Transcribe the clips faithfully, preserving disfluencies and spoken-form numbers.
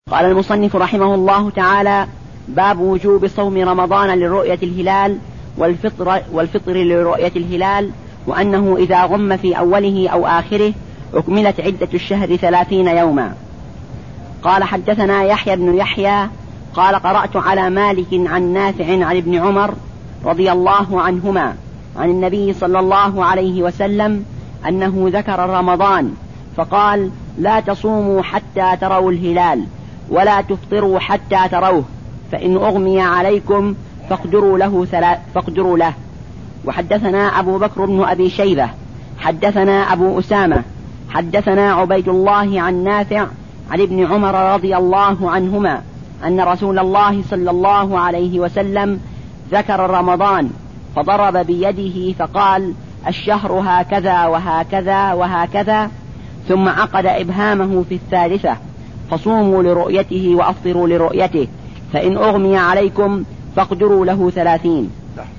قال المصنف رحمه الله تعالى: باب وجوب صوم رمضان لرؤية الهلال والفطر, والفطر لرؤية الهلال، وأنه إذا غم في أوله أو آخره أكملت عدة الشهر ثلاثين يوما. قال: حدثنا يحيى بن يحيى قال: قرأت على مالك عن نافع عن ابن عمر رضي الله عنهما عن النبي صلى الله عليه وسلم أنه ذكر رمضان فقال: لا تصوموا حتى تروا الهلال ولا تفطروا حتى تروه، فإن أغمي عليكم فاقدروا له, ثلا... فاقدروا له. وحدثنا أبو بكر بن أبي شيبة حدثنا أبو أسامة حدثنا عبيد الله عن نافع عن ابن عمر رضي الله عنهما أن رسول الله صلى الله عليه وسلم ذكر رمضان فضرب بيده فقال: الشهر هكذا وهكذا وهكذا، ثم عقد إبهامه في الثالثة: فصوموا لرؤيته وأفطروا لرؤيته، فإن أغمي عليكم فاقدروا له ثلاثين.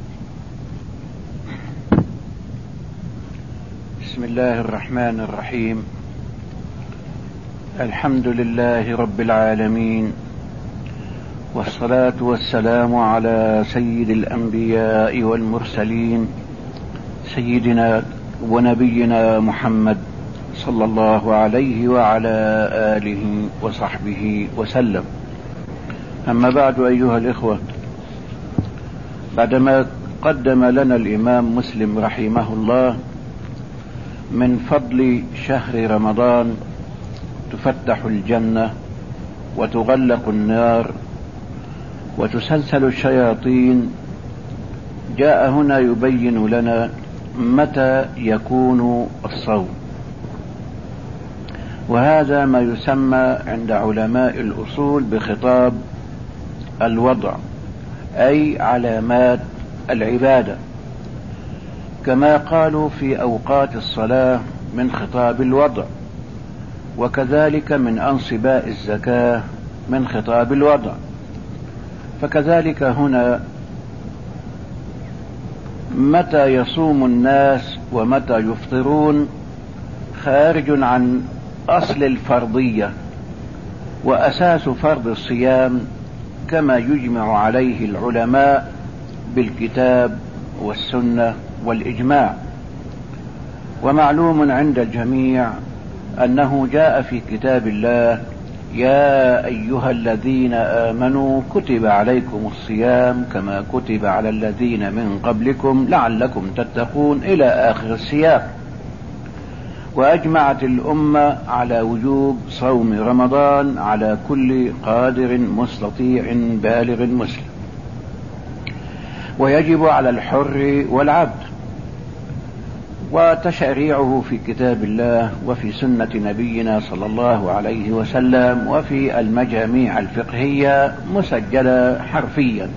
بسم الله الرحمن الرحيم. الحمد لله رب العالمين، والصلاة والسلام على سيد الأنبياء والمرسلين سيدنا ونبينا محمد صلى الله عليه وعلى آله وصحبه وسلم. أما بعد، أيها الإخوة، بعدما قدم لنا الإمام مسلم رحمه الله من فضل شهر رمضان تفتح الجنة وتغلق النار وتسلسل الشياطين، جاء هنا يبين لنا متى يكون الصوم، وهذا ما يسمى عند علماء الأصول بخطاب الوضع، أي علامات العبادة، كما قالوا في أوقات الصلاة من خطاب الوضع، وكذلك من أنصباء الزكاة من خطاب الوضع. فكذلك هنا متى يصوم الناس ومتى يفطرون خارج عن أصل الفرضية وأساس فرض الصيام كما يجمع عليه العلماء بالكتاب والسنة والإجماع. ومعلوم عند الجميع أنه جاء في كتاب الله: يا أيها الذين آمنوا كتب عليكم الصيام كما كتب على الذين من قبلكم لعلكم تتقون، إلى آخر السياق. وأجمعت الأمة على وجوب صوم رمضان على كل قادر مستطيع بالغ مسلم، ويجب على الحر والعبد، وتشريعه في كتاب الله وفي سنة نبينا صلى الله عليه وسلم وفي المجاميع الفقهية مسجلة حرفيا.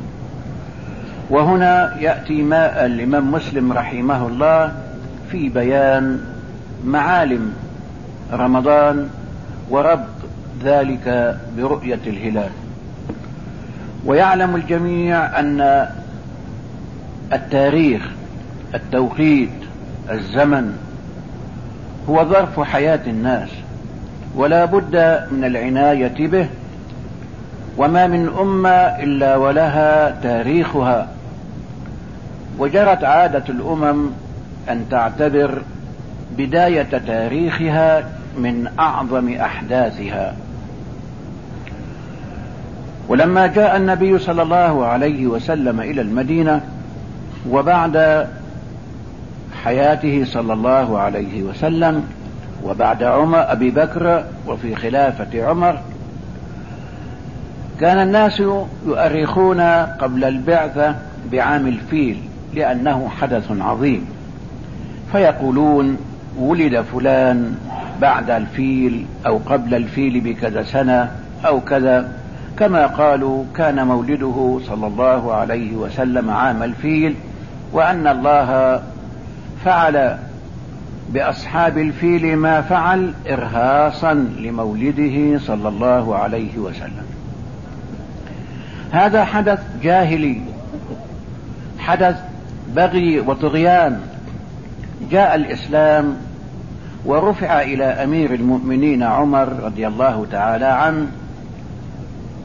وهنا يأتي ما الإمام مسلم رحمه الله في بيان معالم رمضان وربط ذلك برؤية الهلال. ويعلم الجميع أن التاريخ، التوقيت، الزمن هو ظرف حياة الناس، ولا بد من العناية به، وما من أمة إلا ولها تاريخها. وجرت عادة الأمم أن تعتبر بداية تاريخها من أعظم أحداثها. ولما جاء النبي صلى الله عليه وسلم إلى المدينة وبعد حياته صلى الله عليه وسلم وبعد عمر أبي بكر وفي خلافة عمر، كان الناس يؤرخون قبل البعثة بعام الفيل لأنه حدث عظيم، فيقولون ولد فلان بعد الفيل أو قبل الفيل بكذا سنة أو كذا، كما قالوا كان مولده صلى الله عليه وسلم عام الفيل، وأن الله فعل بأصحاب الفيل ما فعل إرهاصا لمولده صلى الله عليه وسلم. هذا حدث جاهلي، حدث بغي وطغيان. جاء الإسلام ورفع إلى أمير المؤمنين عمر رضي الله تعالى عنه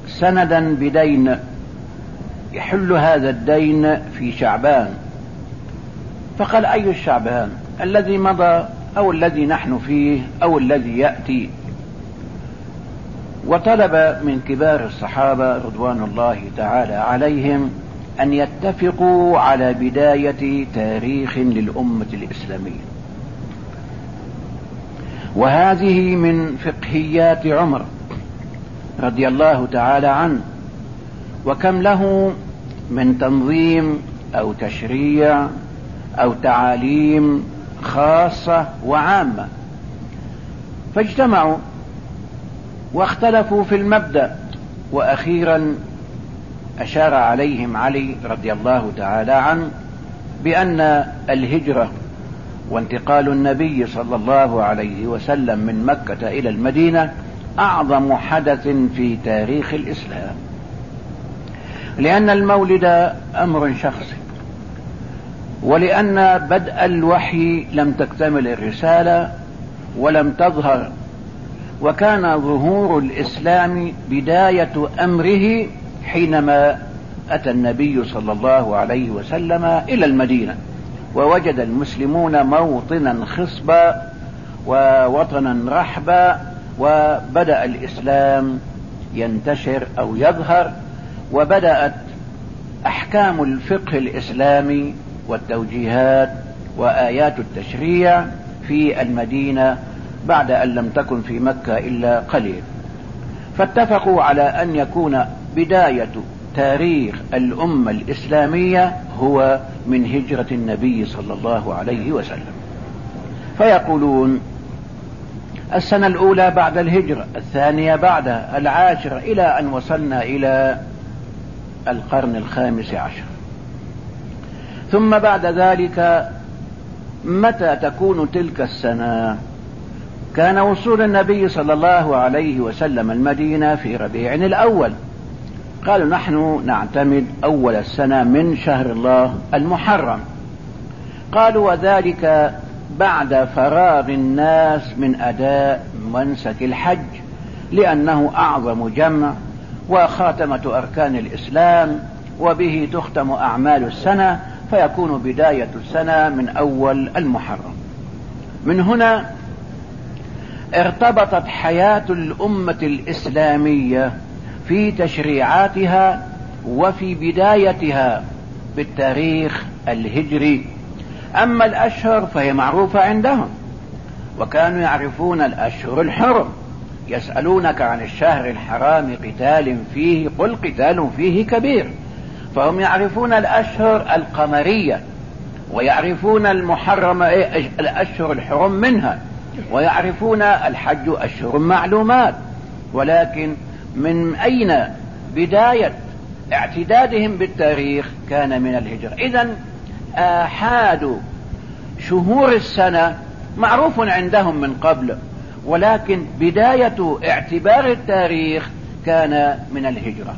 سندا بدين يحل هذا الدين في شعبان. فقال: أي الشعبان؟ الذي مضى أو الذي نحن فيه أو الذي يأتي؟ وطلب من كبار الصحابة رضوان الله تعالى عليهم أن يتفقوا على بداية تاريخ للأمة الإسلامية. وهذه من فقهيات عمر رضي الله تعالى عنه، وكم له من تنظيم أو تشريع أو تعاليم خاصة وعامة. فاجتمعوا واختلفوا في المبدأ، وأخيرا أشار عليهم علي رضي الله تعالى عنه بأن الهجرة وانتقال النبي صلى الله عليه وسلم من مكة إلى المدينة أعظم حدث في تاريخ الإسلام، لأن المولد أمر شخصي، ولأن بدء الوحي لم تكتمل الرسالة ولم تظهر، وكان ظهور الإسلام بداية أمره حينما أتى النبي صلى الله عليه وسلم إلى المدينة، ووجد المسلمون موطنا خصبا ووطنا رحبا، وبدأ الإسلام ينتشر أو يظهر، وبدأت أحكام الفقه الإسلامي والتوجيهات وآيات التشريع في المدينة بعد أن لم تكن في مكة إلا قليل. فاتفقوا على أن يكون بداية تاريخ الأمة الإسلامية هو من هجرة النبي صلى الله عليه وسلم. فيقولون: السنة الأولى بعد الهجرة، الثانية بعدها، العاشرة، إلى أن وصلنا إلى القرن الخامس عشر. ثم بعد ذلك متى تكون تلك السنة؟ كان وصول النبي صلى الله عليه وسلم المدينة في ربيع الأول. قالوا: نحن نعتمد أول السنة من شهر الله المحرم. قالوا: وذلك بعد فراغ الناس من أداء منسك الحج، لأنه أعظم جمع وخاتمة أركان الإسلام، وبه تختم أعمال السنة، فيكون بداية السنة من أول المحرم. من هنا ارتبطت حياة الأمة الإسلامية في تشريعاتها وفي بدايتها بالتاريخ الهجري. أما الأشهر فهي معروفة عندهم، وكانوا يعرفون الأشهر الحرم. يسألونك عن الشهر الحرام قتال فيه، قل قتال فيه كبير. فهم يعرفون الأشهر القمرية، ويعرفون المحرم الأشهر الحرم منها، ويعرفون الحج أشهر معلومات. ولكن من أين بداية اعتدادهم بالتاريخ؟ كان من الهجرة. إذن آحاد شهور السنة معروف عندهم من قبل، ولكن بداية اعتبار التاريخ كان من الهجرة.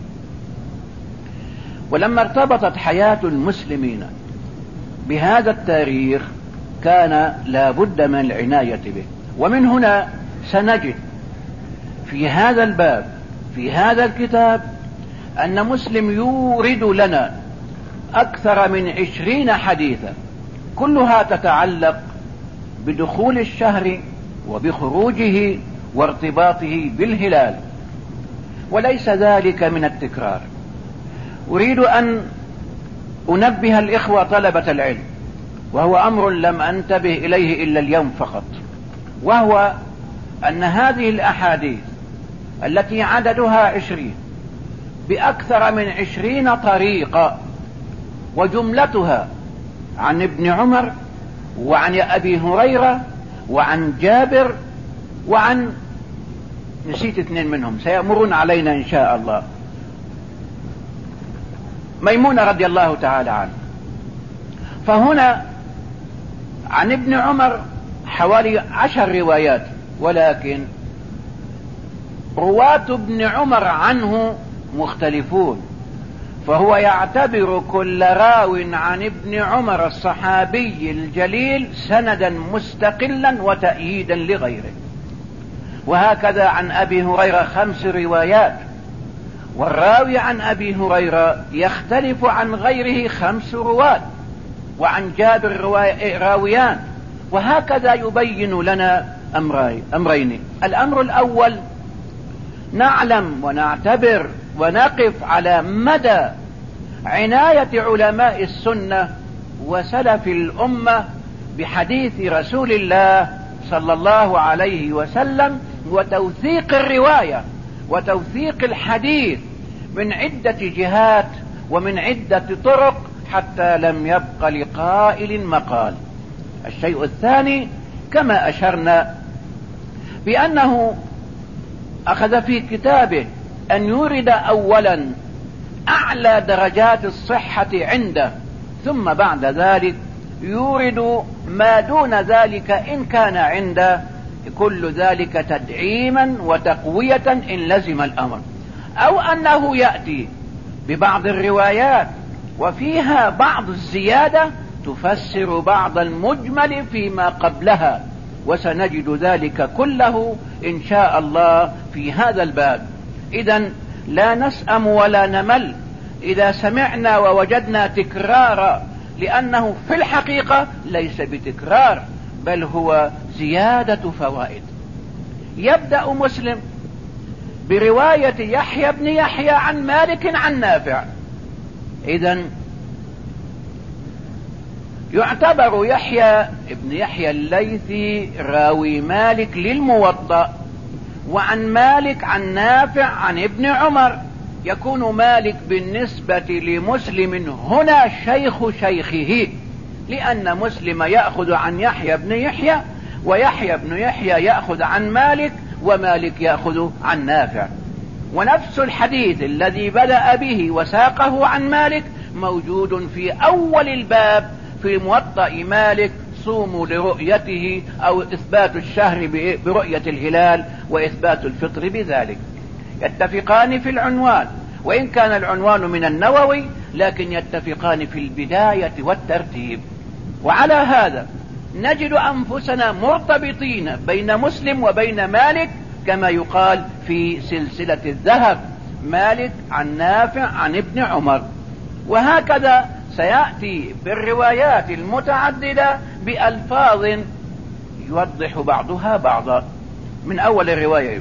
ولما ارتبطت حياة المسلمين بهذا التاريخ كان لا بد من العناية به. ومن هنا سنجد في هذا الباب في هذا الكتاب أن مسلم يورد لنا أكثر من عشرين حديثا، كلها تتعلق بدخول الشهر وبخروجه وارتباطه بالهلال، وليس ذلك من التكرار. أريد أن أنبه الإخوة طلبة العلم، وهو أمر لم أنتبه إليه إلا اليوم فقط، وهو أن هذه الأحاديث التي عددها عشرين بأكثر من عشرين طريقة، وجملتها عن ابن عمر وعن أبي هريرة وعن جابر وعن نسيت اثنين منهم سيأمرون علينا إن شاء الله، ميمونة رضي الله تعالى عنه. فهنا عن ابن عمر حوالي عشر روايات، ولكن رواة ابن عمر عنه مختلفون، فهو يعتبر كل راو عن ابن عمر الصحابي الجليل سندا مستقلا وتأييدا لغيره. وهكذا عن أبي هريرة خمس روايات، والراوي عن أبي هريرة يختلف عن غيره خمس رواة، وعن جابر راويان، وهكذا يبين لنا أمرين. الأمر الأول، نعلم ونعتبر ونقف على مدى عناية علماء السنة وسلف الأمة بحديث رسول الله صلى الله عليه وسلم، وتوثيق الرواية وتوثيق الحديث من عدة جهات ومن عدة طرق حتى لم يبق لقائل مقال. الشيء الثاني، كما أشرنا بأنه أخذ في كتابه أن يورد أولا أعلى درجات الصحة عنده، ثم بعد ذلك يورد ما دون ذلك إن كان عنده، كل ذلك تدعيما وتقوية إن لزم الأمر، أو أنه يأتي ببعض الروايات وفيها بعض الزيادة تفسر بعض المجمل فيما قبلها، وسنجد ذلك كله إن شاء الله في هذا الباب. إذن لا نسأم ولا نمل إذا سمعنا ووجدنا تكرارا، لأنه في الحقيقة ليس بتكرار بل هو زيادة فوائد. يبدأ مسلم برواية يحيى بن يحيى عن مالك عن نافع. إذن يعتبر يحيى بن يحيى الليثي راوي مالك للموطأ، وعن مالك عن نافع عن ابن عمر، يكون مالك بالنسبة لمسلم هنا شيخ شيخه، لأن مسلم يأخذ عن يحيى بن يحيى، ويحيى بن يحيى يأخذ عن مالك، ومالك يأخذ عن نافع. ونفس الحديث الذي بدأ به وساقه عن مالك موجود في أول الباب في موطأ مالك، صوموا لرؤيته، أو إثبات الشهر برؤية الهلال وإثبات الفطر بذلك. يتفقان في العنوان، وإن كان العنوان من النووي لكن يتفقان في البداية والترتيب. وعلى هذا نجد أنفسنا مرتبطين بين مسلم وبين مالك، كما يقال في سلسلة الذهب، مالك عن نافع عن ابن عمر. وهكذا سيأتي بالروايات المتعددة بألفاظ يوضح بعضها بعضا. من أول الرواية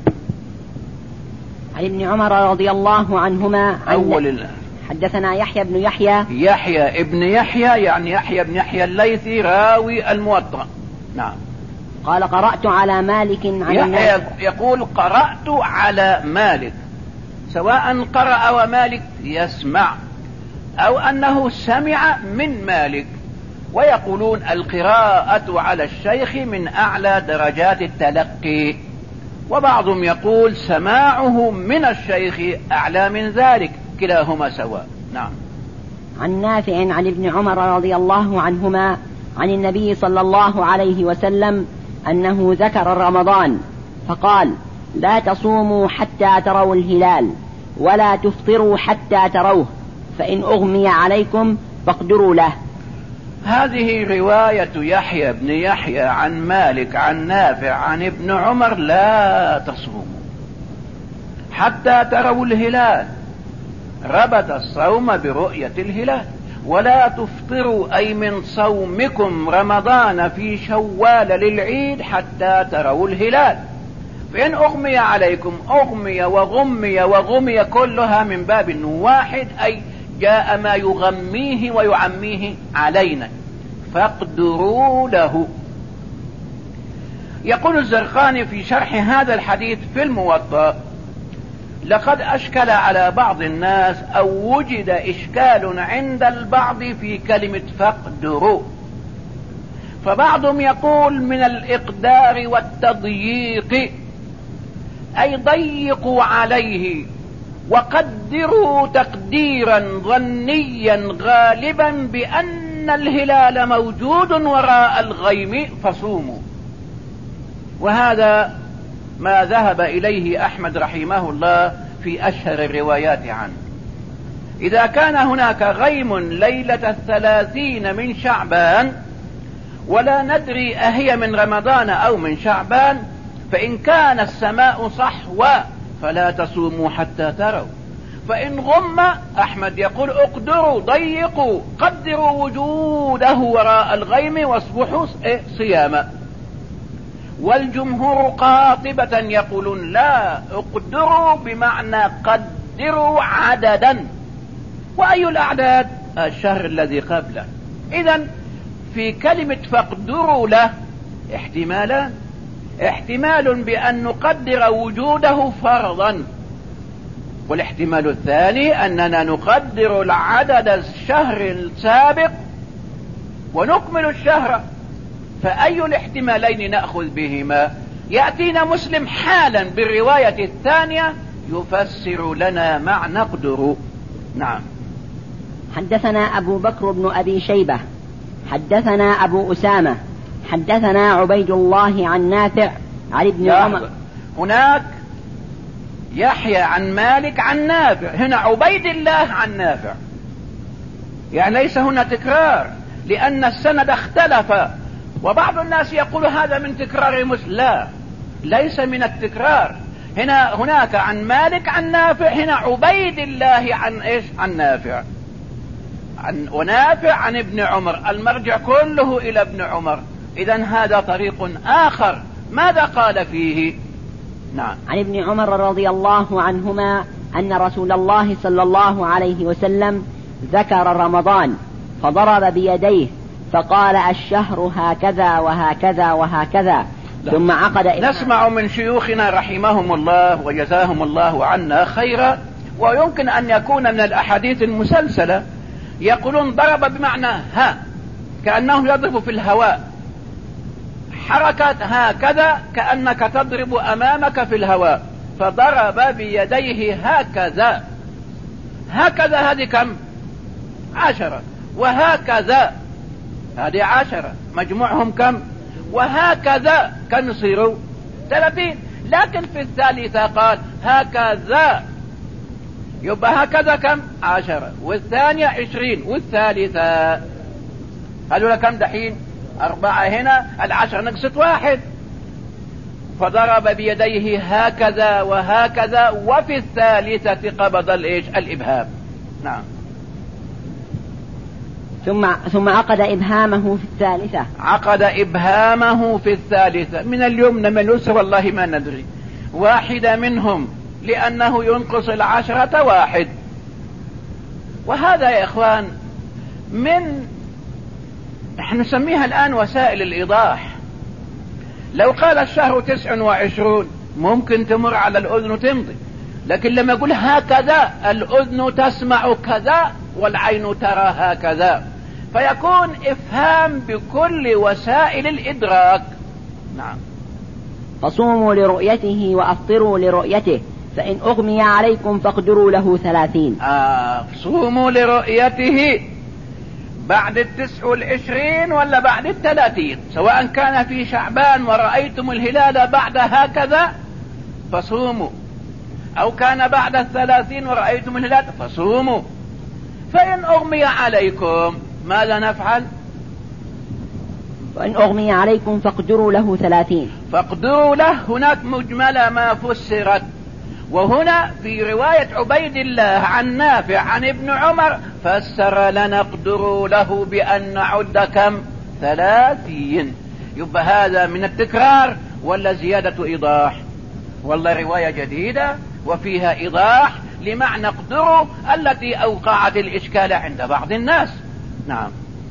عن ابن عمر رضي الله عنهما أول الله. حدثنا يحيى بن يحيى يحيى ابن يحيى يعني يحيى بن يحيى الليثي راوي الموطأ. نعم. قال قرأت على مالك عن يحيى يقول قرأت على مالك، سواء قرأ ومالك يسمع أو أنه سمع من مالك. ويقولون القراءة على الشيخ من أعلى درجات التلقي، وبعضهم يقول سماعه من الشيخ أعلى من ذلك، كلاهما سواء. نعم. عن نافع عن ابن عمر رضي الله عنهما عن النبي صلى الله عليه وسلم أنه ذكر رمضان فقال: لا تصوموا حتى تروا الهلال ولا تفطروا حتى تروه، فإن أغمي عليكم فاقدروا له. هذه رواية يحيى بن يحيى عن مالك عن نافع عن ابن عمر: لا تصوموا حتى تروا الهلال، ربط الصوم برؤية الهلال. ولا تفطروا أي من صومكم رمضان في شوال للعيد حتى تروا الهلال. فإن أغمي عليكم، أغمي وغمي وغمي كلها من باب واحد، أي جاء ما يغميه ويعميه علينا، فاقدروا له. يقول الزرقاني في شرح هذا الحديث في الموطأ: لقد أشكل على بعض الناس أو وجد إشكال عند البعض في كلمة فاقدروا، فبعضهم يقول من الإقدار والتضييق، أي ضيقوا عليه وقدروا تقديرا ظنيا غالبا بأن الهلال موجود وراء الغيم فصوموا. وهذا ما ذهب إليه أحمد رحمه الله في أشهر الروايات عنه. إذا كان هناك غيم ليلة الثلاثين من شعبان ولا ندري أهي من رمضان أو من شعبان، فإن كان السماء صحوا فلا تصوموا حتى تروا، فإن غم أحمد يقول اقدروا ضيقوا قدروا وجوده وراء الغيم واصبحوا صياما. والجمهور قاطبة يقولون لا، اقدروا بمعنى قدروا عددا. وأي الأعداد؟ الشهر الذي قبله. إذن في كلمة فاقدروا له احتمالان، احتمال بأن نقدر وجوده فرضا، والاحتمال الثاني أننا نقدر العدد الشهر السابق ونكمل الشهر. فأي الاحتمالين نأخذ بهما؟ يأتينا مسلم حالا بالرواية الثانية يفسر لنا ما نقدر. نعم. حدثنا أبو بكر بن أبي شيبة حدثنا أبو أسامة حدثنا عبيد الله عن نافع عن ابن عمر. هناك يحيى عن مالك عن نافع، هنا عبيد الله عن نافع، يعني ليس هنا تكرار، لأن السند اختلف. وبعض الناس يقول هذا من تكرار مسلم، لا، ليس من التكرار. هنا هناك عن مالك عن نافع، هنا عبيد الله عن ايش؟ عن نافع. عن ونافع عن ابن عمر، المرجع كله الى ابن عمر. اذن هذا طريق اخر. ماذا قال فيه؟ نعم. عن ابن عمر رضي الله عنهما أن رسول الله صلى الله عليه وسلم ذكر رمضان فضرب بيديه فقال الشهر هكذا وهكذا وهكذا. لا. ثم عقد إبهام. نسمع من شيوخنا رحمهم الله وجزاهم الله عنا خيرا، ويمكن أن يكون من الأحاديث المسلسلة، يقولون ضرب بمعنى ها، كأنه يضرب في الهواء، حركة هكذا كأنك تضرب أمامك في الهواء، فضرب بيديه هكذا. هكذا هذه كم؟ عشرة. وهكذا هذه عشرة، مجموعهم كم؟ وهكذا كم يصيروا؟ ثلاثين. لكن في الثالثة قال هكذا، يبقى هكذا كم؟ عشرة. والثانية عشرين. والثالثة هذول كم دحين؟ أربعة. هنا العشر نقصت واحد. فضرب بيديه هكذا وهكذا، وفي الثالثة قبض الإيش؟ الإبهام. نعم. ثم ثم عقد إبهامه في الثالثة. عقد إبهامه في الثالثة، من اليمنى من اليسرى والله ما ندري، واحدة منهم، لأنه ينقص العشرة واحد. وهذا يا إخوان من نحن نسميها الآن وسائل الإيضاح. لو قال الشهر تسع وعشرون ممكن تمر على الأذن وتمضي، لكن لما يقول هكذا الأذن تسمع كذا والعين ترى هكذا، فيكون إفهام بكل وسائل الإدراك. نعم. فصوموا لرؤيته وأفطروا لرؤيته فإن أغمي عليكم فاقدروا له ثلاثين. آه صوموا لرؤيته بعد التسع والعشرين ولا بعد الثلاثين، سواء كان في شعبان ورأيتم الهلال بعد هكذا فصوموا، أو كان بعد الثلاثين ورأيتم الهلال فصوموا. فإن أغمي عليكم ماذا نفعل؟ وإن أغمي عليكم فاقدروا له ثلاثين. فاقدروا له هناك مجملة ما فسرت، وهنا في رواية عبيد الله عن نافع عن ابن عمر فسر لنا اقدروا له بأن نعد كم؟ ثلاثين. يبقى هذا من التكرار ولا زيادة إيضاح؟ والله رواية جديدة وفيها إيضاح لمعنى اقدروا التي أوقعت الإشكال عند بعض الناس. نعم.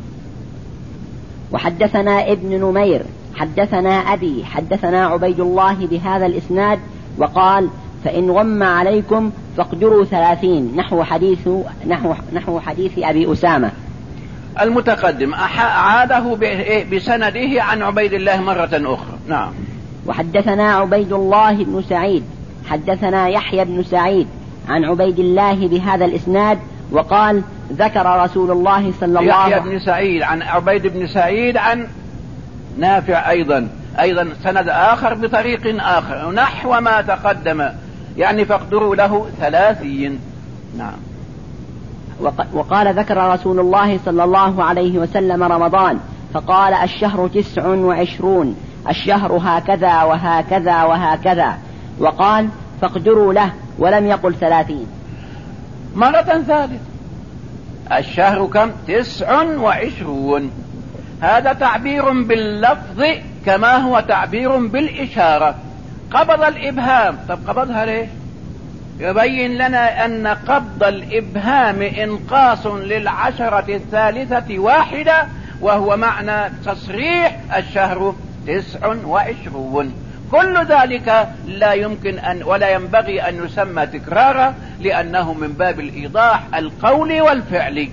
وحدثنا ابن نمير حدثنا أبي حدثنا عبيد الله بهذا الإسناد وقال فإن غم عليكم فاقدروا ثلاثين، نحو حديث نحو نحو حديث أبي أسامة المتقدم، أعاده بسنده عن عبيد الله مرة أخرى. نعم. وحدثنا عبيد الله بن سعيد حدثنا يحيى بن سعيد عن عبيد الله بهذا الإسناد وقال ذكر رسول الله صلى الله عليه وسلم. يحيى بن سعيد عن عبيد بن سعيد عن نافع أيضا أيضا سند آخر بطريق آخر نحو ما تقدم، يعني فاقدروا له ثلاثين. نعم. وقال ذكر رسول الله صلى الله عليه وسلم رمضان فقال الشهر تسع وعشرون، الشهر هكذا وهكذا وهكذا، وقال فاقدروا له ولم يقل ثلاثين. مرة ثالثة. الشهر كم؟ تسع وعشرون. هذا تعبير باللفظ كما هو تعبير بالإشارة. قبض الإبهام. طب قبضها ليه؟ يبين لنا أن قبض الإبهام إنقاص للعشرة الثالثة واحدة، وهو معنى تصريح الشهر تسع وعشرون. كل ذلك لا يمكن أن ولا ينبغي أن يسمى تكرارا، لأنه من باب الإيضاح القولي والفعلي.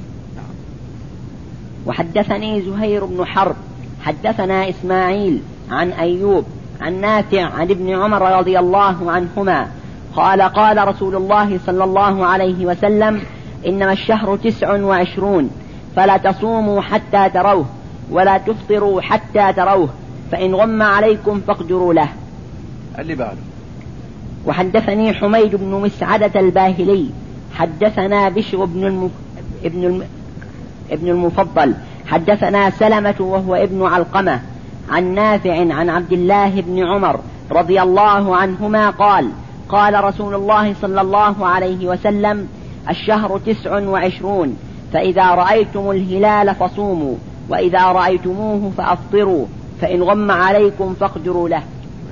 وحدثني زهير بن حرب حدثنا إسماعيل عن أيوب عن نافع عن ابن عمر رضي الله عنهما قال قال رسول الله صلى الله عليه وسلم: إنما الشهر تسع وعشرون، فلا تصوموا حتى تروه ولا تفطروا حتى تروه، فإن غم عليكم فاقدروا له. اللي بعده. وحدثني حميد بن مسعدة الباهلي حدثنا بشر بن الم... ابن الم... ابن المفضل حدثنا سلمة وهو ابن علقمة عن نافع عن عبد الله بن عمر رضي الله عنهما قال قال رسول الله صلى الله عليه وسلم: الشهر تسع وعشرون، فإذا رأيتم الهلال فصوموا، وإذا رأيتموه فأفطروا، فإن غم عليكم فاقدروا له.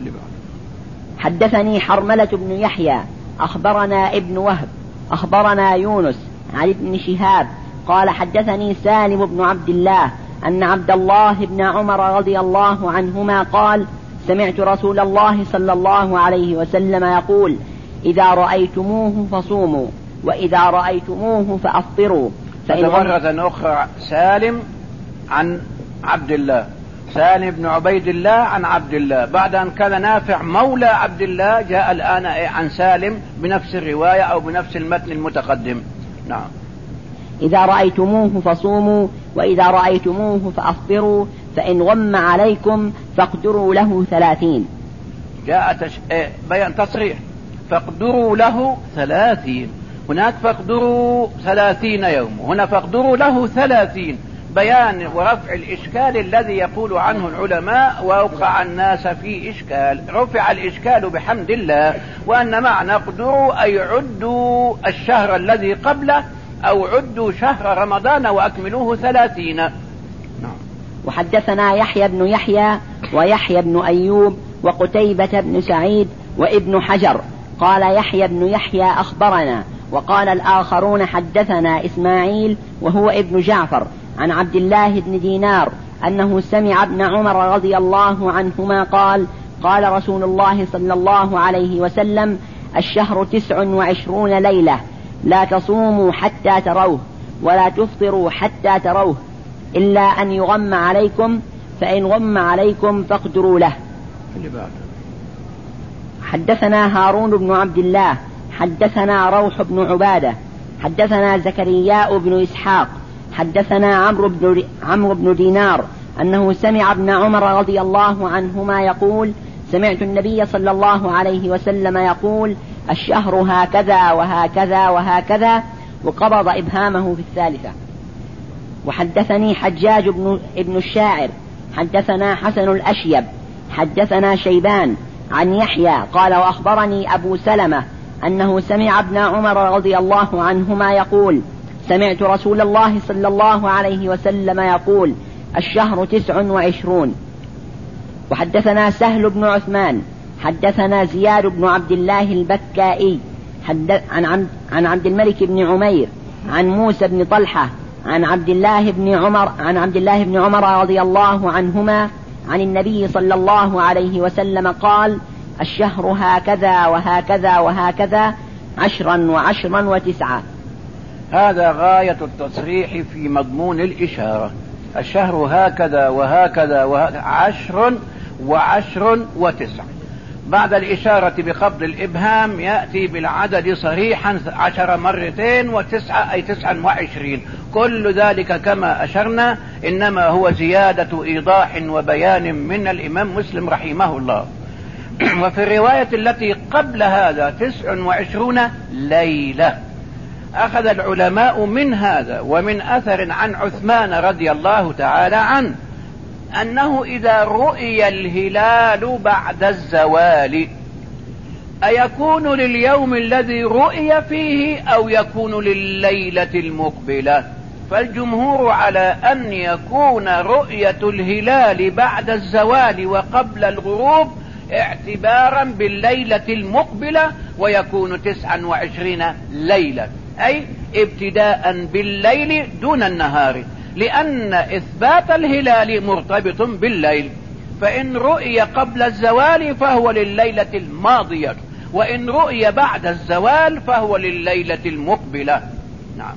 حدثني حرملة بن يحيى أخبرنا ابن وهب أخبرنا يونس عن ابن شهاب قال حدثني سالم بن عبد الله أن عبد الله بن عمر رضي الله عنهما قال: سمعت رسول الله صلى الله عليه وسلم يقول: إذا رأيتموه فصوموا، وإذا رأيتموه فأفطروا. مرة أخرى سالم عن عبد الله، سالم بن عبيد الله عن عبد الله، بعد أن كان نافع مولى عبد الله جاء الآن عن سالم بنفس الرواية أو بنفس المتن المتقدم. نعم. إذا رأيتموه فصوموا، وإذا رأيتموه فأفطروا، فإن غم عليكم فاقدروا له ثلاثين. جاء تش... إيه بيان تصريح فاقدروا له ثلاثين. هناك فاقدروا ثلاثين يوم، هنا فاقدروا له ثلاثين، بيان ورفع الإشكال الذي يقول عنه العلماء ووقع الناس في إشكال. رفع الإشكال بحمد الله، وأن معنى اقدروا أي عدوا الشهر الذي قبله أو عدوا شهر رمضان وأكملوه ثلاثين. نعم. وحدثنا يحيى بن يحيى ويحيى بن أيوب وقتيبة بن سعيد وابن حجر قال يحيى بن يحيى أخبرنا، وقال الآخرون حدثنا إسماعيل وهو ابن جعفر عن عبد الله بن دينار أنه سمع ابن عمر رضي الله عنهما قال قال رسول الله صلى الله عليه وسلم: الشهر تسع وعشرون ليلة، لا تصوموا حتى تروه ولا تفطروا حتى تروه، إلا أن يغم عليكم، فإن غم عليكم فاقدروا له. حدثنا هارون بن عبد الله حدثنا روح بن عبادة حدثنا زكرياء بن إسحاق حدثنا عمرو بن, عمرو بن دينار أنه سمع ابن عمر رضي الله عنهما يقول: سمعت النبي صلى الله عليه وسلم يقول: الشهر هكذا وهكذا وهكذا، وقبض إبهامه في الثالثة. وحدثني حجاج بن ابن الشاعر حدثنا حسن الأشيب حدثنا شيبان عن يحيى قال: وأخبرني أبو سلمة أنه سمع ابن عمر رضي الله عنهما يقول: سمعت رسول الله صلى الله عليه وسلم يقول: الشهر تسع وعشرون. وحدثنا سهل بن عثمان حدثنا زياد بن عبد الله البكائي عن عن عبد الملك بن عمير عن موسى بن طلحة عن عبد الله بن عمر عن عبد الله بن عمر رضي الله عنهما عن النبي صلى الله عليه وسلم قال: الشهر هكذا وهكذا وهكذا، عشرا وعشرا وتسعة. هذا غاية التصريح في مضمون الإشارة. الشهر هكذا وهكذا وهكذا، عشر وعشر وتسع. بعد الإشارة بقبض الإبهام يأتي بالعدد صريحا عشر مرتين وتسعة أي تسعا وعشرين. كل ذلك كما أشرنا إنما هو زيادة إيضاح وبيان من الإمام مسلم رحمه الله. وفي الرواية التي قبل هذا تسع وعشرون ليلة. أخذ العلماء من هذا ومن أثر عن عثمان رضي الله تعالى عنه أنه إذا رؤي الهلال بعد الزوال أيكون لليوم الذي رؤي فيه أو يكون لليلة المقبلة؟ فالجمهور على أن يكون رؤية الهلال بعد الزوال وقبل الغروب اعتبارا بالليلة المقبلة، ويكون تسعا وعشرين ليلة، أي ابتداء بالليل دون النهار، لأن إثبات الهلال مرتبط بالليل. فإن رؤي قبل الزوال فهو لليلة الماضية، وإن رؤي بعد الزوال فهو لليلة المقبلة. نعم.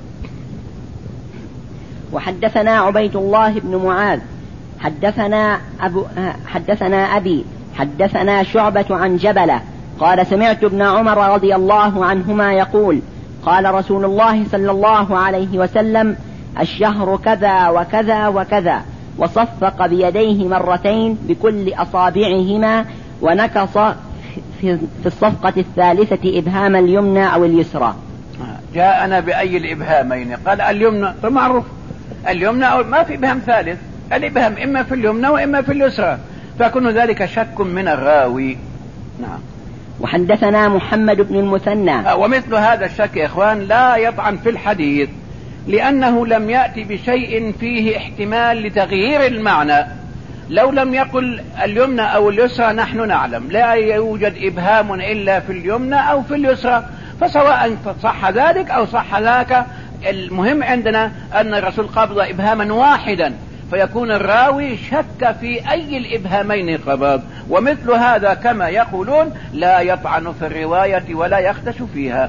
وحدثنا عبيد الله بن معاذ حدثنا أبو حدثنا أبي حدثنا شعبة عن جبلة قال سمعت ابن عمر رضي الله عنهما يقول قال رسول الله صلى الله عليه وسلم الشهر كذا وكذا وكذا، وصفق بيديه مرتين بكل أصابعهما، ونكص في الصفقة الثالثة إبهام اليمنى أو اليسرى. جاءنا بأي الإبهامين؟ قال اليمنى، معروف اليمنى، أو ما في إبهام ثالث، الإبهام إما في اليمنى وإما في اليسرى، فكون ذلك شك من الراوي. نعم. وحدثنا محمد بن المثنى. ومثل هذا الشك يا إخوان لا يطعن في الحديث، لأنه لم يأتي بشيء فيه احتمال لتغيير المعنى. لو لم يقل اليمنى أو اليسرى نحن نعلم لا يوجد إبهام إلا في اليمنى أو في اليسرى، فسواء صح ذلك أو صح ذاك، المهم عندنا أن الرسول قبض إبهاما واحدا، فيكون الراوي شك في أي الإبهامين قبض. ومثل هذا كما يقولون لا يطعن في الرواية ولا يخدش فيها.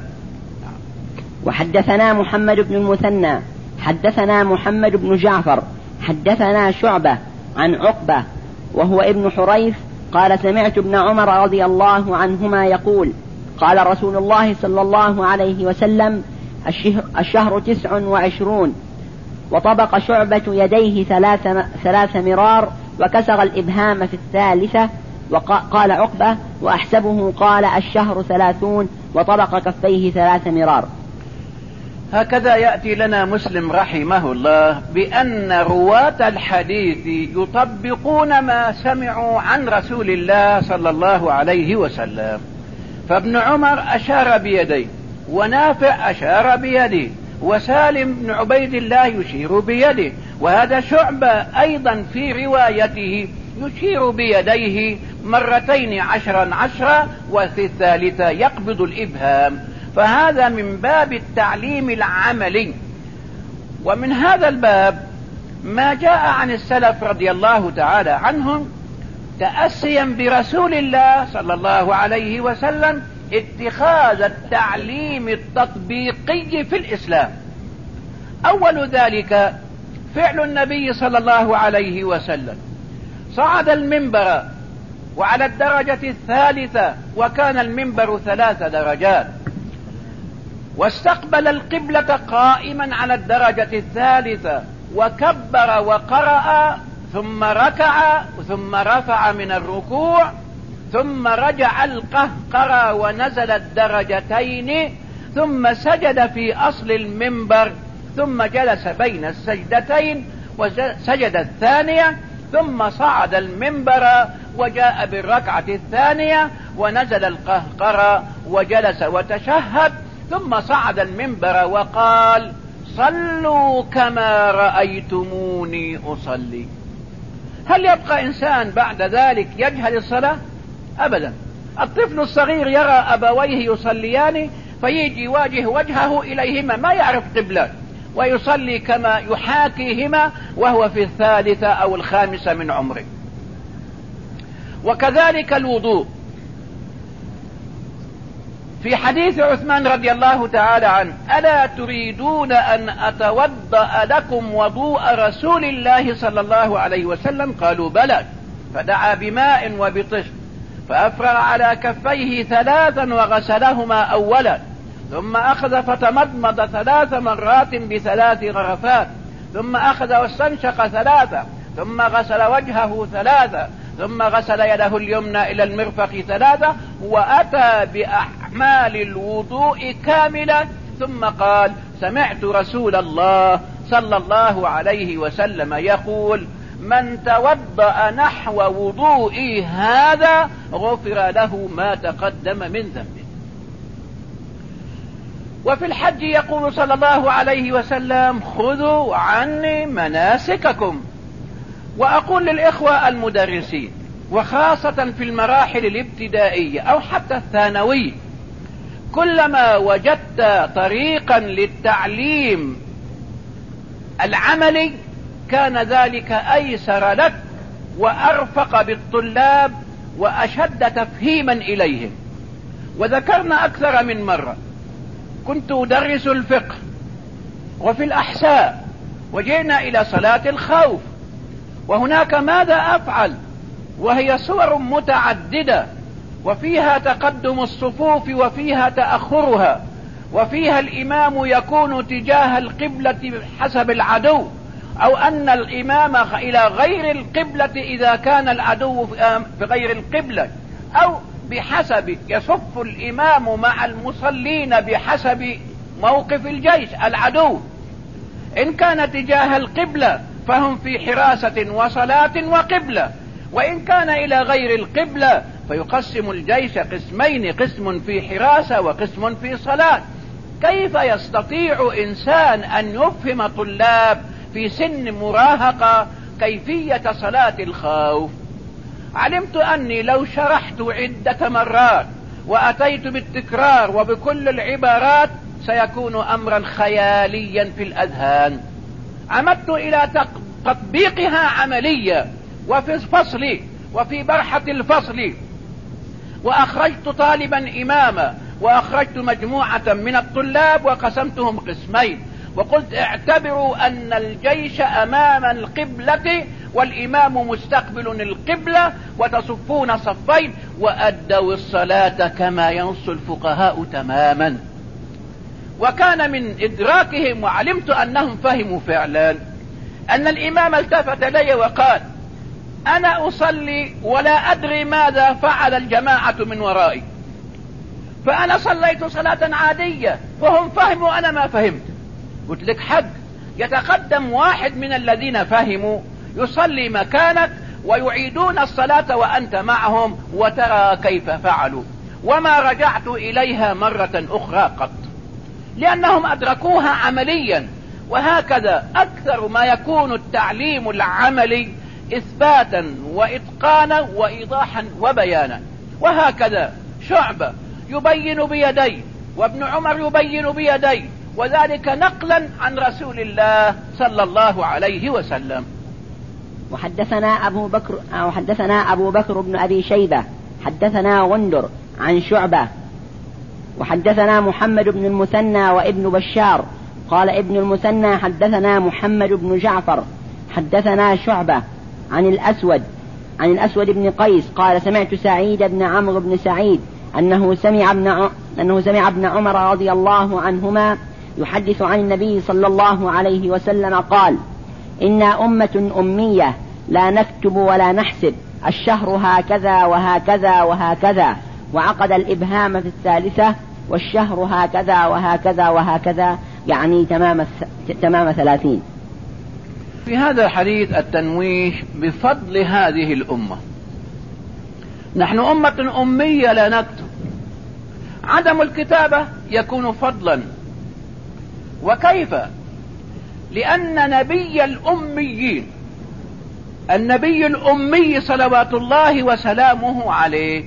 وحدثنا محمد بن المثنى حدثنا محمد بن جعفر حدثنا شعبة عن عقبة وهو ابن حريث قال سمعت ابن عمر رضي الله عنهما يقول قال رسول الله صلى الله عليه وسلم الشهر تسع وعشرون، وطبق شعبة يديه ثلاث, ثلاث مرار وكسر الإبهام في الثالثة. وقال عقبة وأحسبه قال الشهر ثلاثون وطبق كفيه ثلاث مرار. هكذا يأتي لنا مسلم رحمه الله بأن رواة الحديث يطبقون ما سمعوا عن رسول الله صلى الله عليه وسلم. فابن عمر أشار بيديه، ونافع أشار بيده، وسالم بن عبيد الله يشير بيده، وهذا شعبة أيضا في روايته يشير بيديه مرتين عشرا عشرا، وفي الثالثة يقبض الإبهام. فهذا من باب التعليم العملي. ومن هذا الباب ما جاء عن السلف رضي الله تعالى عنهم تأسيا برسول الله صلى الله عليه وسلم اتخاذ التعليم التطبيقي في الإسلام. أول ذلك فعل النبي صلى الله عليه وسلم، صعد المنبر وعلى الدرجة الثالثة، وكان المنبر ثلاث درجات، واستقبل القبلة قائما على الدرجة الثالثة، وكبر وقرأ، ثم ركع، ثم رفع من الركوع، ثم رجع القهقرى ونزل الدرجتين، ثم سجد في أصل المنبر، ثم جلس بين السجدتين وسجد الثانية، ثم صعد المنبر وجاء بالركعة الثانية ونزل القهقرى وجلس وتشهد، ثم صعد المنبر وقال صلوا كما رأيتموني أصلي. هل يبقى إنسان بعد ذلك يجهل الصلاة؟ أبدا. الطفل الصغير يرى أبويه يصليان فيجي يواجه وجهه إليهما، ما يعرف قبلة، ويصلي كما يحاكيهما وهو في الثالثة أو الخامسة من عمره. وكذلك الوضوء. في حديث عثمان رضي الله تعالى عنه ألا تريدون أن أتوضأ لكم وضوء رسول الله صلى الله عليه وسلم؟ قالوا بلى. فدعا بماء وبطشت فأفرغ على كفيه ثلاثا وغسلهما أولا، ثم أخذ فتمضمض ثلاث مرات بثلاث غرفات، ثم أخذ واستنشق ثلاثة، ثم غسل وجهه ثلاثة، ثم غسل يده اليمنى إلى المرفق ثلاثة، وأتى بأعمال الوضوء كاملة، ثم قال سمعت رسول الله صلى الله عليه وسلم يقول من توضأ نحو وضوئي هذا غفر له ما تقدم من ذنبه. وفي الحج يقول صلى الله عليه وسلم خذوا عني مناسككم. وأقول للإخوة المدرسين وخاصة في المراحل الابتدائية أو حتى الثانوية، كلما وجدت طريقا للتعليم العملي كان ذلك أيسر لك وأرفق بالطلاب وأشد تفهيما إليهم. وذكرنا أكثر من مرة كنت أدرس الفقه وفي الأحساء وجئنا إلى صلاة الخوف، وهناك ماذا أفعل وهي صور متعددة وفيها تقدم الصفوف وفيها تأخرها، وفيها الإمام يكون تجاه القبلة حسب العدو، أو أن الإمام إلى غير القبلة إذا كان العدو في غير القبلة، أو بحسب يصف الإمام مع المصلين بحسب موقف الجيش العدو. إن كان تجاه القبلة فهم في حراسة وصلاة وقبلة، وإن كان إلى غير القبلة فيقسم الجيش قسمين، قسم في حراسة وقسم في صلاة. كيف يستطيع إنسان أن يفهم طلاب في سن مراهقة كيفية صلاة الخوف؟ علمت أني لو شرحت عدة مرات وأتيت بالتكرار وبكل العبارات سيكون أمرا خياليا في الأذهان. عمدت إلى تطبيقها عملية وفي الفصل وفي برحة الفصل، وأخرجت طالبا إماما وأخرجت مجموعة من الطلاب وقسمتهم قسمين، وقلت اعتبروا أن الجيش أمام القبلة والإمام مستقبل القبلة وتصفون صفين، وأدوا الصلاة كما ينص الفقهاء تماما. وكان من إدراكهم وعلمت أنهم فهموا فعلا أن الإمام التفت لي وقال أنا أصلي ولا أدري ماذا فعل الجماعة من ورائي، فأنا صليت صلاة عادية وهم فهموا أنا ما فهمت. قلت لك حق، يتقدم واحد من الذين فهموا يصلي مكانك ويعيدون الصلاة وأنت معهم وترى كيف فعلوا. وما رجعت إليها مرة أخرى قط، لأنهم أدركوها عمليا. وهكذا أكثر ما يكون التعليم العملي إثباتا وإتقانا وإيضاحا وبيانا. وهكذا شعبة يبين بيديه وابن عمر يبين بيديه، وذلك نقلا عن رسول الله صلى الله عليه وسلم. وحدثنا أبو بكر وحدثنا أبو بكر بن أبي شيبة حدثنا غندر عن شعبة وحدثنا محمد بن المثنى وابن بشار قال ابن المثنى حدثنا محمد بن جعفر حدثنا شعبة عن الأسود عن الأسود بن قيس قال سمعت سعيد بن عمرو بن سعيد أنه سمع ابن أنه سمع ابن عمر رضي الله عنهما يحدث عن النبي صلى الله عليه وسلم قال إنا أمة أمية لا نكتب ولا نحسب، الشهر هكذا وهكذا وهكذا، وعقد الإبهام في الثالثة، والشهر هكذا وهكذا وهكذا، يعني تمام تمام ثلاثين. في هذا الحديث التنويه بفضل هذه الأمة. نحن أمة أمية لا نكتب، عدم الكتابة يكون فضلا. وكيف؟ لأن نبي الأميين النبي الأمي صلوات الله وسلامه عليه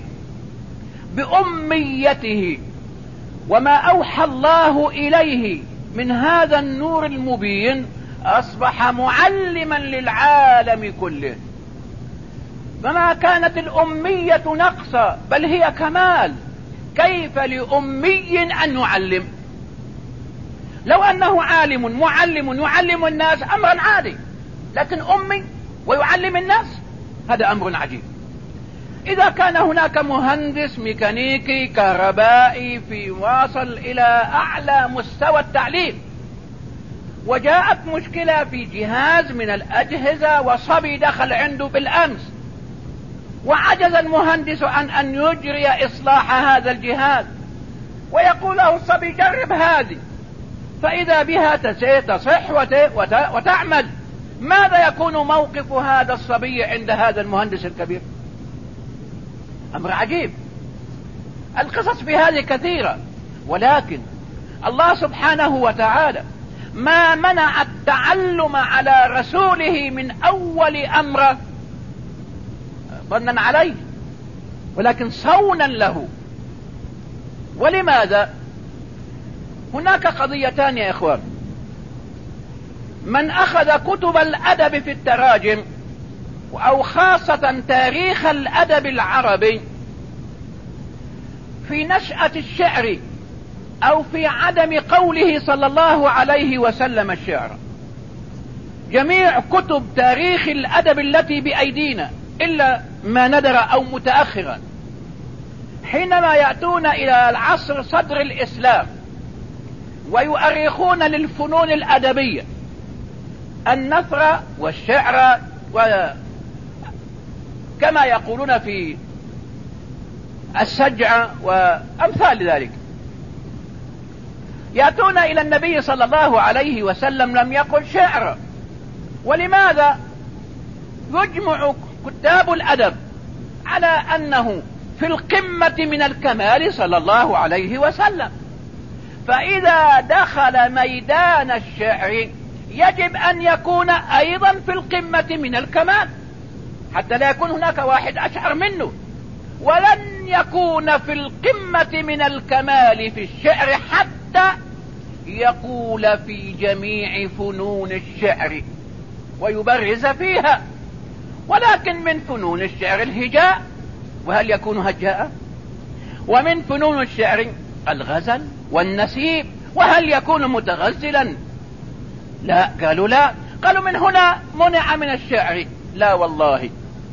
بأميته وما أوحى الله إليه من هذا النور المبين أصبح معلما للعالم كله. فما كانت الأمية نقصا بل هي كمال. كيف لأمي أن يعلم؟ لو أنه عالم معلم يعلم الناس أمرا عادي، لكن أمي ويعلم الناس هذا أمر عجيب. إذا كان هناك مهندس ميكانيكي كهربائي في واصل إلى أعلى مستوى التعليم وجاءت مشكلة في جهاز من الأجهزة وصبي دخل عنده بالأمس وعجز المهندس عن أن يجري إصلاح هذا الجهاز، ويقول له الصبي جرب هذه، فإذا بها تصح وتعمل، ماذا يكون موقف هذا الصبي عند هذا المهندس الكبير؟ أمر عجيب. القصص في هذه كثيرة، ولكن الله سبحانه وتعالى ما منع التعلم على رسوله من أول أمر ظنا عليه، ولكن صونا له. ولماذا؟ هناك قضيتان يا إخوان. من أخذ كتب الأدب في التراجم، أو خاصة تاريخ الأدب العربي، في نشأة الشعر أو في عدم قوله صلى الله عليه وسلم الشعر، جميع كتب تاريخ الأدب التي بأيدينا إلا ما ندر أو متأخرا، حينما يأتون إلى العصر صدر الإسلام ويؤرخون للفنون الأدبية النثر والشعر وكما يقولون في السجع وأمثال ذلك، يأتون إلى النبي صلى الله عليه وسلم لم يقل شعر. ولماذا؟ يجمع كتاب الأدب على أنه في القمة من الكمال صلى الله عليه وسلم، فإذا دخل ميدان الشعر يجب أن يكون أيضا في القمة من الكمال، حتى لا يكون هناك واحد أشعر منه. ولن يكون في القمة من الكمال في الشعر حتى يقول في جميع فنون الشعر ويبرز فيها. ولكن من فنون الشعر الهجاء، وهل يكون هجاء؟ ومن فنون الشعر الغزل والنسيب، وهل يكون متغزلا؟ لا، قالوا لا. قالوا من هنا منع من الشعر. لا والله،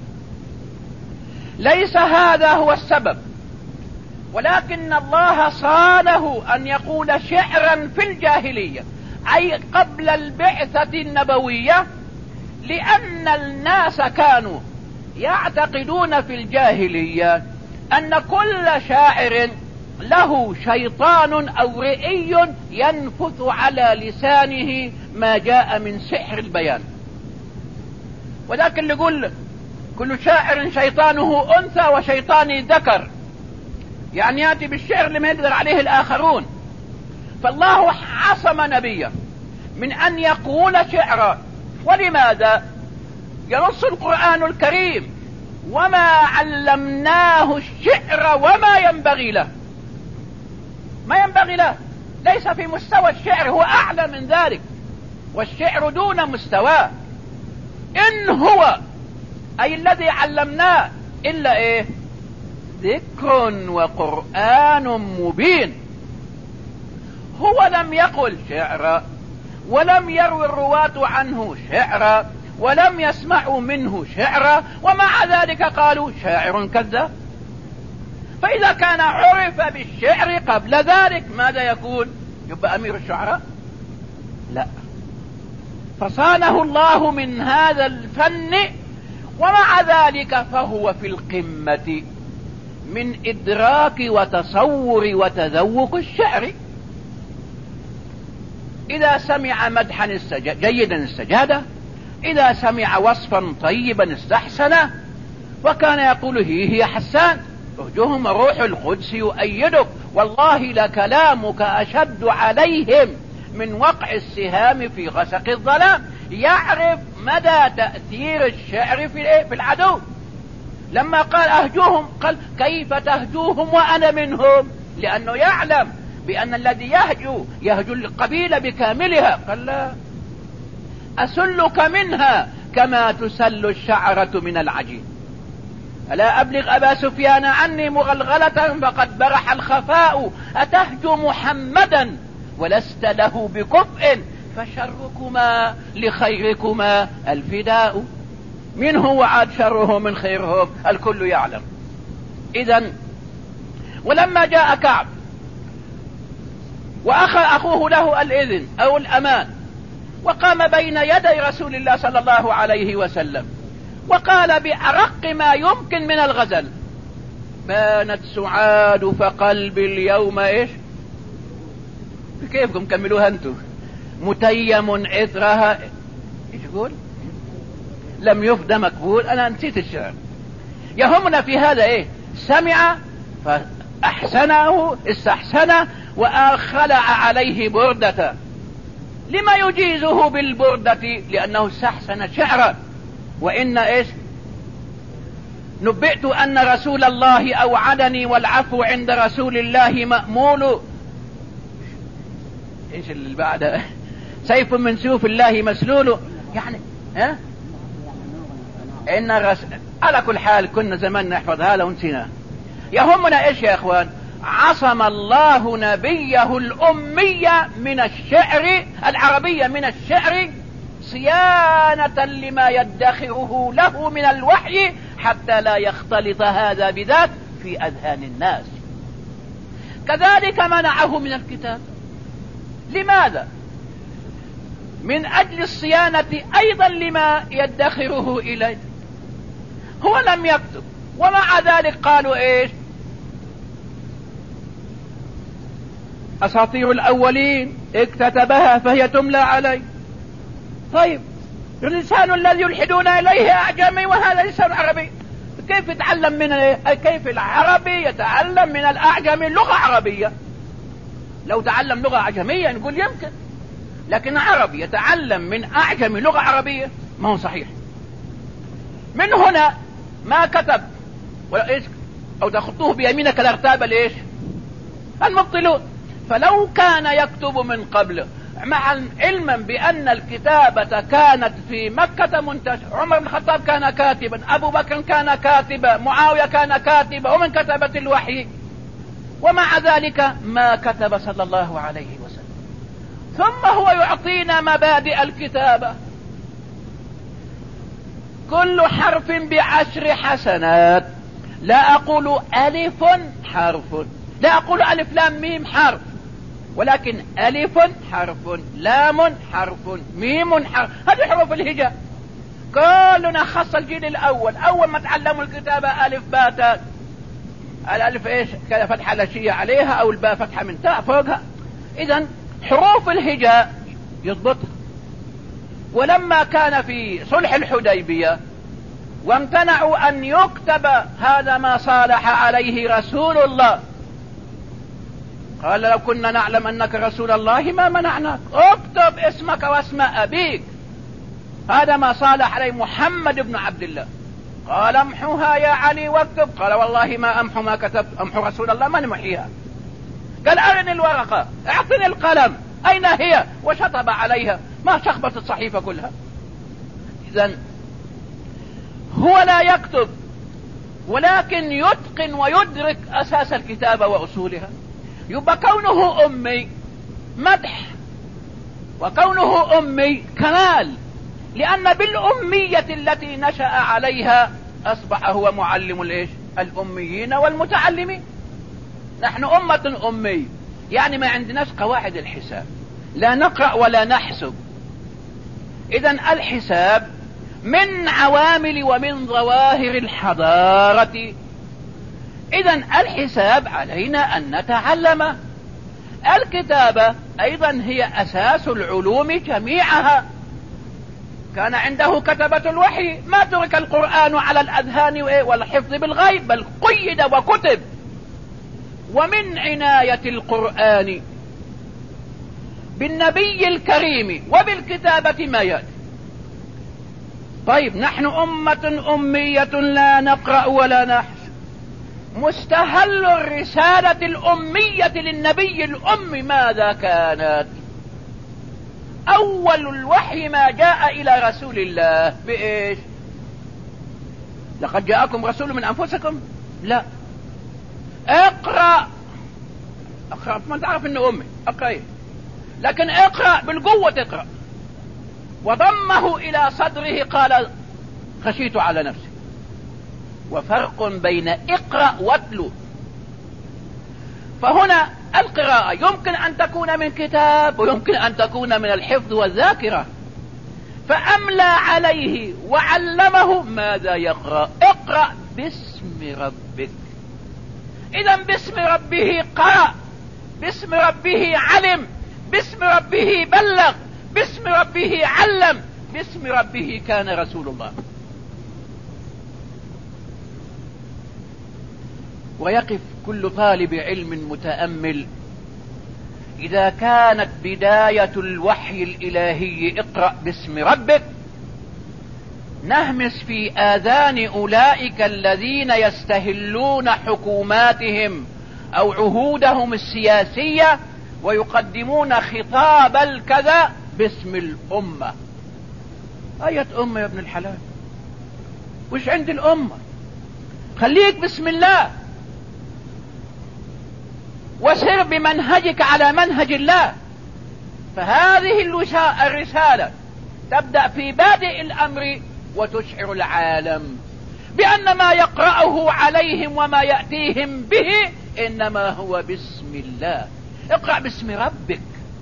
ليس هذا هو السبب، ولكن الله صانه أن يقول شعرا في الجاهلية، أي قبل البعثة النبوية، لأن الناس كانوا يعتقدون في الجاهلية أن كل شاعر له شيطان أو رئي ينفث على لسانه ما جاء من سحر البيان. وذاك اللي يقول كل شاعر شيطانه أنثى وشيطاني ذكر، يعني يأتي بالشعر لما يقدر عليه الآخرون. فالله عصم نبيه من أن يقول شعرا. ولماذا؟ ينص القرآن الكريم: وما علمناه الشعر وما ينبغي له. ما ينبغي له، ليس في مستوى الشعر، هو أعلى من ذلك، والشعر دون مستواه. إن هو أي الذي علمناه إلا إيه؟ ذكر وقرآن مبين. هو لم يقل شعرا، ولم يروي الرواة عنه شعرا، ولم يسمعوا منه شعرا، ومع ذلك قالوا شاعر كذاب. فإذا كان عرف بالشعر قبل ذلك ماذا يكون؟ يبقى أمير الشعراء؟ لا. فصانه الله من هذا الفن، ومع ذلك فهو في القمة من إدراك وتصور وتذوق الشعر. إذا سمع مدحا استج... جيدا استجاده، إذا سمع وصفا طيبا استحسنه. وكان يقول هي هي حسان أهجهم روح القدس يؤيدك، والله لكلامك أشد عليهم من وقع السهام في غسق الظلام. يعرف مدى تأثير الشعر في العدو. لما قال أهجوهم قال كيف تهجوهم وأنا منهم؟ لأنه يعلم بأن الذي يهجو يهجو القبيلة بكاملها. قال لا، أسلك منها كما تسل الشعرة من العجين. ألا أبلغ أبا سفيان عني مغلغلة فقد برح الخفاء. أتهجو محمدا ولست له بكفء، فشركما لخيركما الفداء. من هو عاد شره من خيرهم؟ الكل يعلم. إذن ولما جاء كعب وأخى أخوه له الإذن أو الأمان، وقام بين يدي رسول الله صلى الله عليه وسلم وقال بأرق ما يمكن من الغزل: بانت سعاد فقلبي اليوم إيش؟ كيفكم كملوها أنتم؟ متيم إثرها. إيش يقول؟ لم يفدى مقبول. انا نسيت الشعر. يهمنا في هذا ايه؟ سمع فاحسنه استحسنه وخلع عليه بردة. لما يجيزه بالبردة؟ لانه استحسن شعرا. وان ايش؟ نبئت ان رسول الله اوعدني والعفو عند رسول الله مأمول. ايش اللي بعده؟ سيف من سيوف الله مسلول. يعني ها ان الرسول على كل حال كنا زمان نحفظ هذا ونسيناه. يهمنا ايش يا اخوان؟ عصم الله نبيه الأمية من الشعر العربية من الشعر صيانة لما يدخره له من الوحي حتى لا يختلط هذا بذاك في أذهان الناس. كذلك منعه من الكتاب. لماذا؟ من أجل الصيانة أيضا لما يدخره إليه. هو لم يكتب ومع ذلك قالوا إيش؟ أساطير الأولين اكتتبها فهي تملى عليه. طيب اللسان الذي يلحدون إليه أعجمي وهذا لسان عربي، كيف يتعلم من كيف العربي يتعلم من الأعجمي لغة عربية؟ لو تعلم لغة عجمية نقول يمكن، لكن عربي يتعلم من أعجمي لغة عربية ما هو صحيح. من هنا ما كتب ولا إيش أو تخطوه بيمينك الارتاب ليش المبطلون. فلو كان يكتب من قبل مع علما بأن الكتابة كانت في مكة منتشرة، عمر بن الخطاب كان كاتبا، أبو بكر كان كاتبا، معاوية كان كاتبا ومن كتبة الوحي، ومع ذلك ما كتب صلى الله عليه وسلم. ثم هو يعطينا مبادئ الكتابة: كل حرف بعشر حسنات. لا أقول ألف حرف، لا أقول ألف لام ميم حرف، ولكن ألف حرف، لام حرف، ميم حرف. هذه حروف الهجاء. كلنا خاصة الجيل الأول أول ما تعلموا الكتابة ألف باء تاء. الألف إيش كان فتحة لشية عليها أو الباء فتحة من تاء فوقها. إذن حروف الهجاء يضبطها. ولما كان في صلح الحديبية وامتنعوا أن يكتب هذا ما صالح عليه رسول الله، قال: لو كنا نعلم أنك رسول الله ما منعناك، اكتب اسمك واسم أبيك، هذا ما صالح عليه محمد بن عبد الله. قال: امحوها يا علي واكتب. قال: والله ما امحو ما كتبت، امحو رسول الله ما نمحيها. قال: ارني الورقة، اعطني القلم، اين هي؟ وشطب عليها، ما شخبت الصحيفة كلها. اذن هو لا يكتب ولكن يتقن ويدرك اساس الكتابة واصولها. يبقى كونه امي مدح وكونه امي كمال، لان بالامية التي نشأ عليها اصبح هو معلم الايش؟ الاميين والمتعلمين. نحن امة امي، يعني ما عندناش قواعد الحساب، لا نقرأ ولا نحسب. اذن الحساب من عوامل ومن ظواهر الحضارة. اذن الحساب علينا ان نتعلم. الكتابة ايضا هي اساس العلوم جميعها. كان عنده كتبة الوحي، ما ترك القرآن على الاذهان والحفظ بالغيب، بل قيد وكتب. ومن عناية القرآن بالنبي الكريم وبالكتابة ما يأتي. طيب نحن أمة أمية لا نقرأ ولا نحسب. مستهل الرسالة الأمية للنبي الأمي ماذا كانت؟ أول الوحي ما جاء إلى رسول الله بإيش؟ لقد جاءكم رسول من أنفسكم؟ لا. اقرأ اقرأ ما تعرف انه امي اقرأ، لكن اقرأ بالقوة اقرأ. وضمه الى صدره قال: خشيت على نفسي. وفرق بين اقرأ واتلو. فهنا القراءة يمكن ان تكون من كتاب ويمكن ان تكون من الحفظ والذاكرة. فاملى عليه وعلمه ماذا يقرأ. اقرأ باسم ربك. اذا باسم ربه قرأ، باسم ربه علم، باسم ربه بلغ، باسم ربه علم. باسم ربه كان رسول الله. ويقف كل طالب علم متأمل إذا كانت بداية الوحي الإلهي اقرأ باسم ربك، نهمس في آذان أولئك الذين يستهلون حكوماتهم أو عهودهم السياسية ويقدمون خطاب الكذا باسم الأمة. آية أمة يا ابن الحلال، وش عند الأمة؟ خليك بسم الله وسر بمنهجك على منهج الله. فهذه الرسالة تبدأ في بادئ الأمر وتشعر العالم بأن ما يقرأه عليهم وما يأتيهم به إنما هو باسم الله. اقرأ باسم ربك.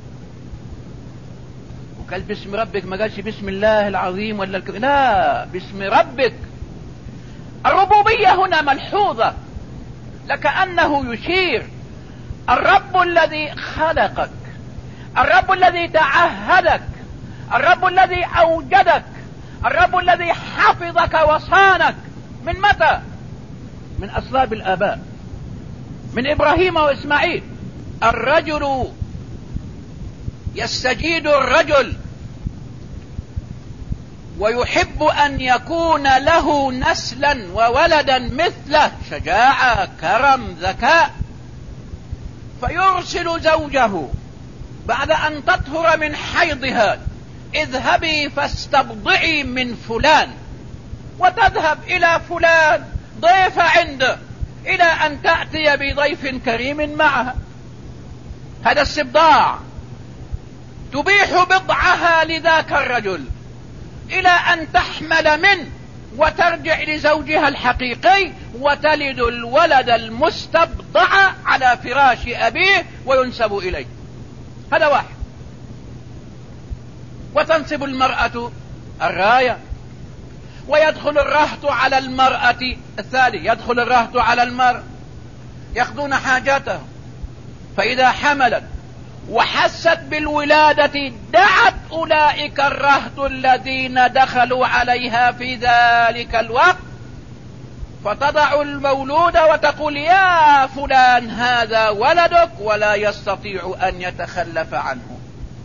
وقال باسم ربك، ما قالش باسم الله العظيم ولا الك... لا، باسم ربك. الربوبية هنا ملحوظة لكأنه يشير الرب الذي خلقك، الرب الذي تعهدك، الرب الذي أوجدك، الرب الذي حفظك وصانك. من متى؟ من أصلاب الآباء، من إبراهيم وإسماعيل. الرجل يستجيد الرجل ويحب أن يكون له نسلا وولدا مثله، شجاعة، كرم، ذكاء، فيرسل زوجه بعد أن تطهر من حيضها: اذهبي فاستبضعي من فلان، وتذهب إلى فلان ضيفة عنده إلى أن تأتي بضيف كريم معها. هذا استبضاع. تبيح بضعها لذاك الرجل إلى أن تحمل منه وترجع لزوجها الحقيقي وتلد الولد المستبضع على فراش أبيه وينسب إليه. هذا واحد. وتنسب المرأة الراية، ويدخل الرهط على المرأة الثاني، يدخل الرهط على المرأة يأخذون حاجاته. فإذا حملت وحست بالولادة دعت أولئك الرهط الذين دخلوا عليها في ذلك الوقت، فتضع المولود وتقول: يا فلان هذا ولدك ولا يستطيع أن يتخلف عنه.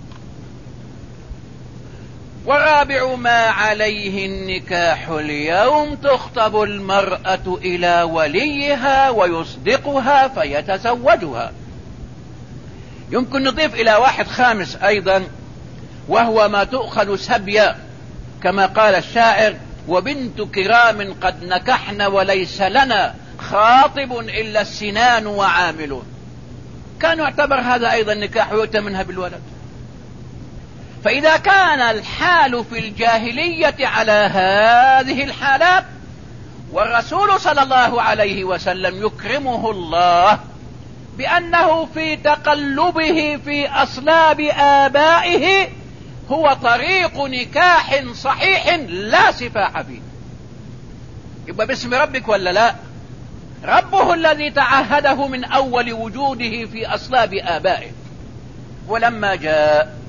ورابع ما عليه النكاح اليوم: تخطب المرأة إلى وليها ويصدقها فيتزوجها. يمكن نضيف إلى واحد خامس أيضا، وهو ما تؤخذ سبيا، كما قال الشاعر: وبنت كرام قد نكحن وليس لنا خاطب إلا السنان وعامل. كان يعتبر هذا أيضا نكاح يؤتى منها بالولد. فإذا كان الحال في الجاهلية على هذه الحالات، والرسول صلى الله عليه وسلم يكرمه الله بأنه في تقلبه في أصلاب آبائه هو طريق نكاح صحيح لا سفاح فيه. يبقى باسم ربك ولا لا؟ ربه الذي تعهده من أول وجوده في أصلاب آبائه. ولما جاء،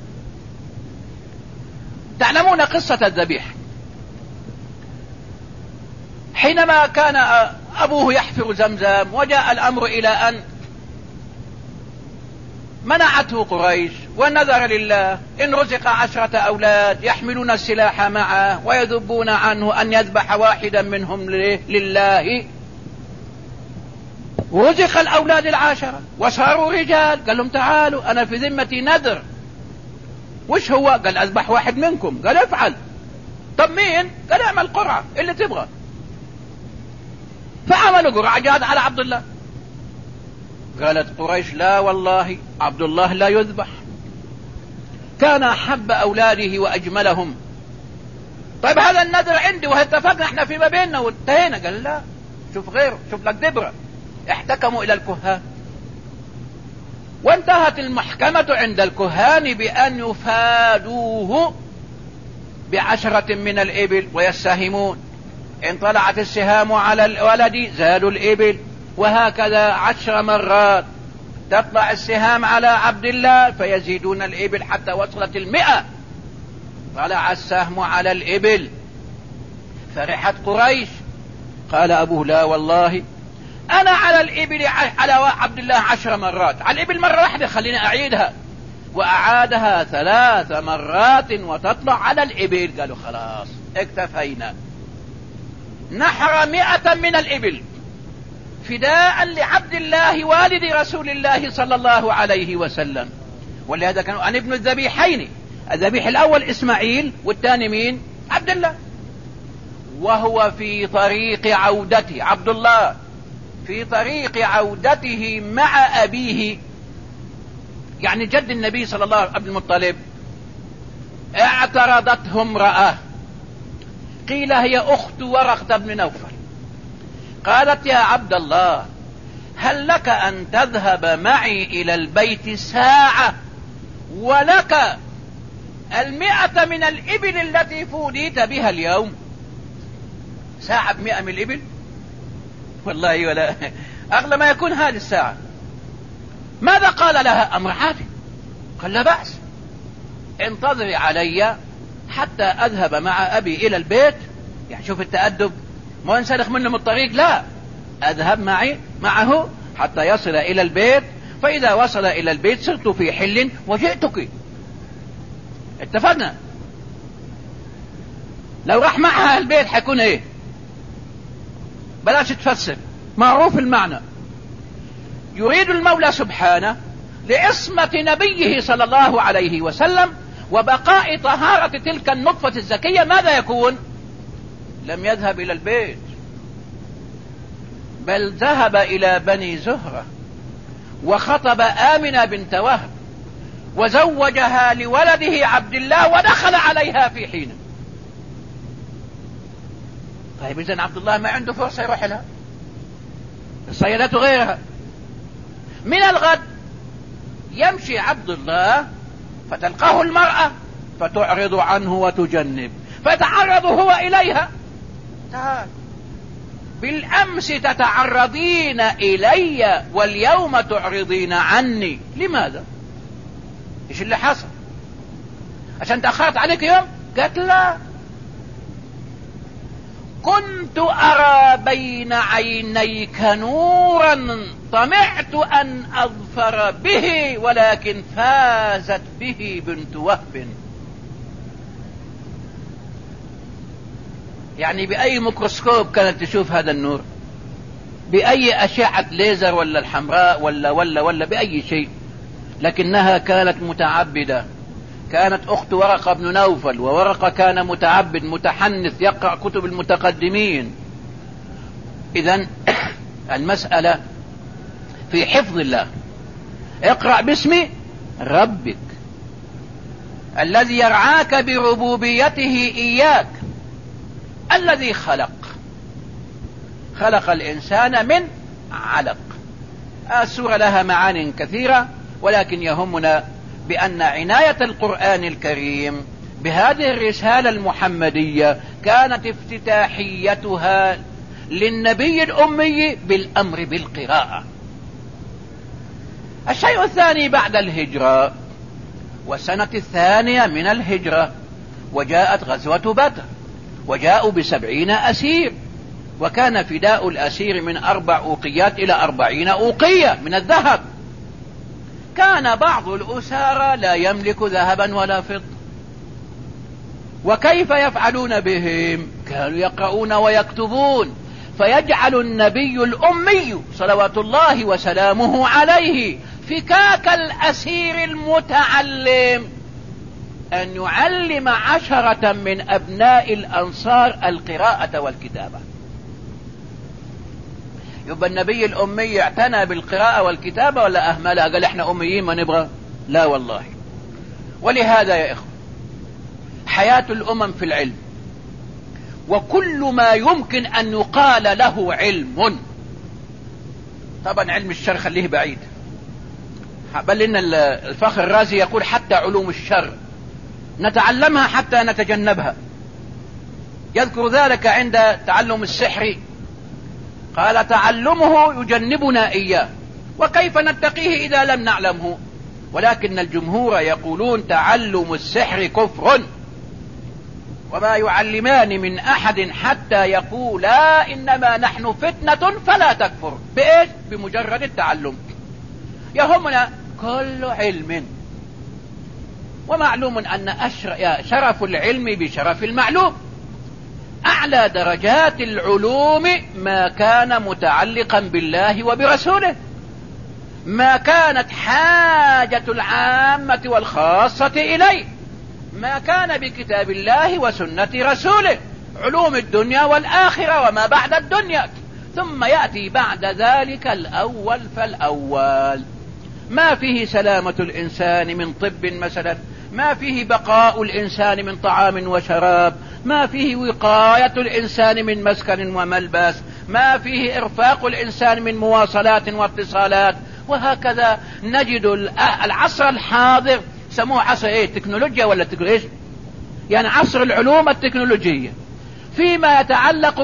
تعلمون قصة الذبيح، حينما كان أبوه يحفر زمزم وجاء الأمر إلى أن منعته قريش ونذر لله: إن رزق عشرة أولاد يحملون السلاح معه ويذبون عنه أن يذبح واحدا منهم لله. ورزق الأولاد العاشرة وصاروا رجال. قال لهم: تعالوا أنا في ذمتي نذر. وش هو؟ قال: أذبح واحد منكم. قال: افعل. طب مين؟ قال: اعمل قرعة اللي تبغى. فعملوا قرعة جاد على عبد الله. قالت قريش: لا والله عبد الله لا يذبح، كان أحب أولاده وأجملهم. طيب هذا النذر عندي واتفقنا احنا فيما بيننا وانتهينا. قال: لا، شوف غيره، شوف لك دبرة. احتكموا إلى الكهان، وانتهت المحكمة عند الكهان بأن يفادوه بعشرة من الإبل ويساهمون. إن طلعت السهام على الولد زادوا الإبل، وهكذا عشر مرات تطلع السهام على عبد الله فيزيدون الإبل حتى وصلت المئة. طلع السهم على الإبل. فرحت قريش. قال أبوه لا والله أنا على الإبل على عبد الله عشر مرات، على الإبل مرة واحدة خلينا أعيدها. وأعادها ثلاث مرات وتطلع على الإبل. قالوا خلاص اكتفينا. نحر مئة من الإبل فداء لعبد الله والد رسول الله صلى الله عليه وسلم. ولهذا كانوا عن ابن الذبيحين، الذبيح الأول إسماعيل والثاني مين؟ عبد الله. وهو في طريق عودته، عبد الله في طريق عودته مع أبيه يعني جد النبي صلى الله عليه وسلم عبد المطلب، اعترضته امرأة قيل هي أخت ورقة بن نوفل. قالت يا عبد الله هل لك أن تذهب معي إلى البيت ساعة ولك المئة من الإبل التي فوديت بها اليوم؟ ساعة بمئة من الإبل والله ولا أغلى ما يكون هذه الساعة. ماذا قال لها؟ أمر عادي. قال لا بأس، انتظري علي حتى أذهب مع أبي إلى البيت. يعني شوف التأدب، ما انسلخ منه من الطريق، لا أذهب معي معه حتى يصل إلى البيت، فإذا وصل إلى البيت صرت في حل وجئتك. اتفقنا. لو راح معها البيت حيكون ايه؟ بلاش تفسر، معروف المعنى. يريد المولى سبحانه لعصمة نبيه صلى الله عليه وسلم وبقاء طهارة تلك النطفة الزكية، ماذا يكون؟ لم يذهب إلى البيت، بل ذهب إلى بني زهرة وخطب آمنة بنت وهب وزوجها لولده عبد الله ودخل عليها في حين. طيب إذن عبد الله ما عنده فرصة يروح لها، الصيدات غيرها. من الغد يمشي عبد الله فتلقاه المرأة فتعرض عنه وتجنب، فتعرض هو إليها. تعال بالأمس تتعرضين إلي واليوم تعرضين عني، لماذا؟ إيش اللي حصل؟ عشان تأخرت عليك يوم؟ قالت لا، كنت أرى بين عينيك نورا طمعت أن أظفر به ولكن فازت به بنت وهب. يعني بأي ميكروسكوب كانت تشوف هذا النور؟ بأي أشعة ليزر ولا الحمراء ولا ولا ولا بأي شيء؟ لكنها كانت متعبدة، كانت أخت ورقة بن نوفل، وورقة كان متعبد متحنث يقرأ كتب المتقدمين. إذن المسألة في حفظ الله. اقرأ باسم ربك الذي يرعاك بربوبيته إياك، الذي خلق خلق الإنسان من علق. السورة لها معان كثيرة، ولكن يهمنا بأن عناية القرآن الكريم بهذه الرسالة المحمدية كانت افتتاحيتها للنبي الأمي بالأمر بالقراءة. الشيء الثاني بعد الهجرة والسنة الثانية من الهجرة، وجاءت غزوة بدر وجاءوا بسبعين أسير، وكان فداء الأسير من أربع أوقيات إلى أربعين أوقية من الذهب. كان بعض الأسارى لا يملك ذهبا ولا فضة، وكيف يفعلون بهم؟ كانوا يقرؤون ويكتبون، فيجعل النبي الأمي صلوات الله وسلامه عليه فكاك الأسير المتعلم أن يعلم عشرة من أبناء الأنصار القراءة والكتابة. يبقى النبي الأمي اعتنى بالقراءة والكتابة ولا أهملها؟ قال احنا أميين ما نبغى؟ لا والله. ولهذا يا إخوة حياة الأمم في العلم، وكل ما يمكن أن يقال له علم، طبعا علم الشر خليه بعيد، بل إن الفخر الرازي يقول حتى علوم الشر نتعلمها حتى نتجنبها. يذكر ذلك عند تعلم السحر، قال تعلمه يجنبنا إياه، وكيف نتقيه إذا لم نعلمه؟ ولكن الجمهور يقولون تعلم السحر كفر، وما يعلمان من أحد حتى يقولا إنما نحن فتنة فلا تكفر. بإيش؟ بمجرد التعلم. يهمنا كل علم، ومعلوم أن شرف العلم بشرف المعلوم. أعلى درجات العلوم ما كان متعلقا بالله وبرسوله، ما كانت حاجة العامة والخاصة إليه، ما كان بكتاب الله وسنة رسوله، علوم الدنيا والآخرة وما بعد الدنيا. ثم يأتي بعد ذلك الأول فالأول، ما فيه سلامة الإنسان من طب مثلا، ما فيه بقاء الإنسان من طعام وشراب، ما فيه وقاية الإنسان من مسكن وملبس، ما فيه إرفاق الإنسان من مواصلات واتصالات. وهكذا نجد العصر الحاضر سموه عصر ايه؟ تكنولوجيا ولا تكنولوجيا؟ يعني عصر العلوم التكنولوجية فيما يتعلق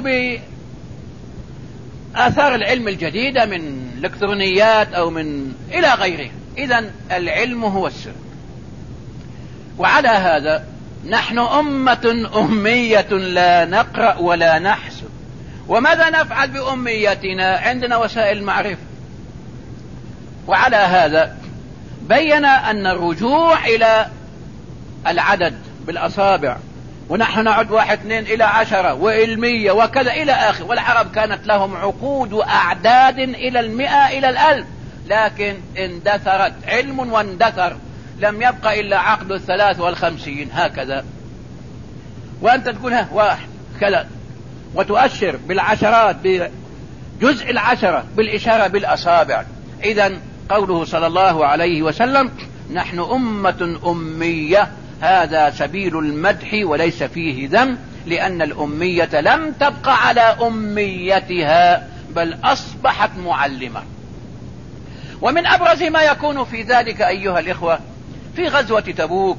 بآثار العلم الجديدة من الإلكترونيات أو من إلى غيره. إذن العلم هو السر. وعلى هذا نحن أمة أمية لا نقرأ ولا نحسب. وماذا نفعل بأميتنا؟ عندنا وسائل معرفة. وعلى هذا بين أن الرجوع إلى العدد بالأصابع، ونحن نعد واحد اثنين إلى عشرة وإلمية وكذا إلى آخر. والعرب كانت لهم عقود أعداد إلى المئة إلى الألف، لكن اندثرت علم واندثر، لم يبقى إلا عقد الثلاث والخمسين هكذا. وأنت تقولها واحد كذا وتؤشر بالعشرات بجزء العشرة بالإشارة بالأصابع. إذن قوله صلى الله عليه وسلم نحن أمة أمية، هذا سبيل المدح وليس فيه ذم، لأن الأمية لم تبقى على أميتها بل أصبحت معلمة. ومن أبرز ما يكون في ذلك أيها الإخوة، في غزوة تبوك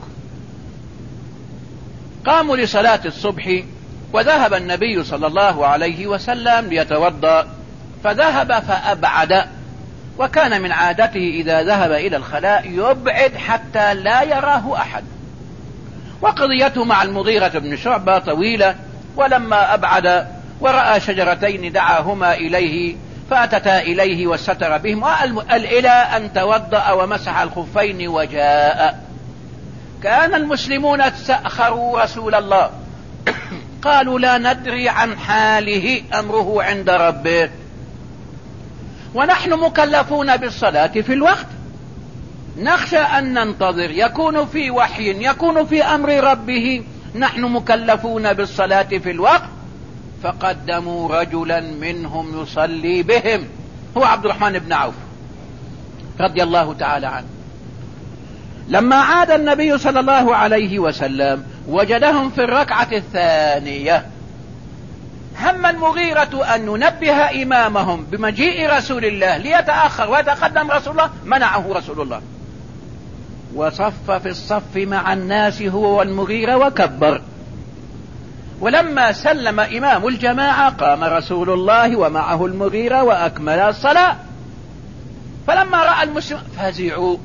قاموا لصلاة الصبح، وذهب النبي صلى الله عليه وسلم ليتوضأ، فذهب فأبعد، وكان من عادته إذا ذهب إلى الخلاء يبعد حتى لا يراه أحد. وقضيته مع المغيرة بن شعبة طويلة، ولما أبعد ورأى شجرتين دعاهما إليه فأتتا إليه وستر بهم، وقال إلى أن توضأ ومسح الخفين وجاء. كان المسلمون استأخروا رسول الله قالوا لا ندري عن حاله، أمره عند ربه، ونحن مكلفون بالصلاة في الوقت، نخشى أن ننتظر، يكون في وحي يكون في أمر ربه، نحن مكلفون بالصلاة في الوقت. فقدموا رجلا منهم يصلي بهم، هو عبد الرحمن بن عوف رضي الله تعالى عنه. لما عاد النبي صلى الله عليه وسلم وجدهم في الركعة الثانية، هم المغيرة أن ننبه إمامهم بمجيء رسول الله ليتأخر ويتقدم رسول الله، منعه رسول الله وصف في الصف مع الناس هو والمغيرة وكبر. ولما سلم إمام الجماعة قام رسول الله ومعه المغيرة وأكمل الصلاة. فلما رأى المسلم فزعوا،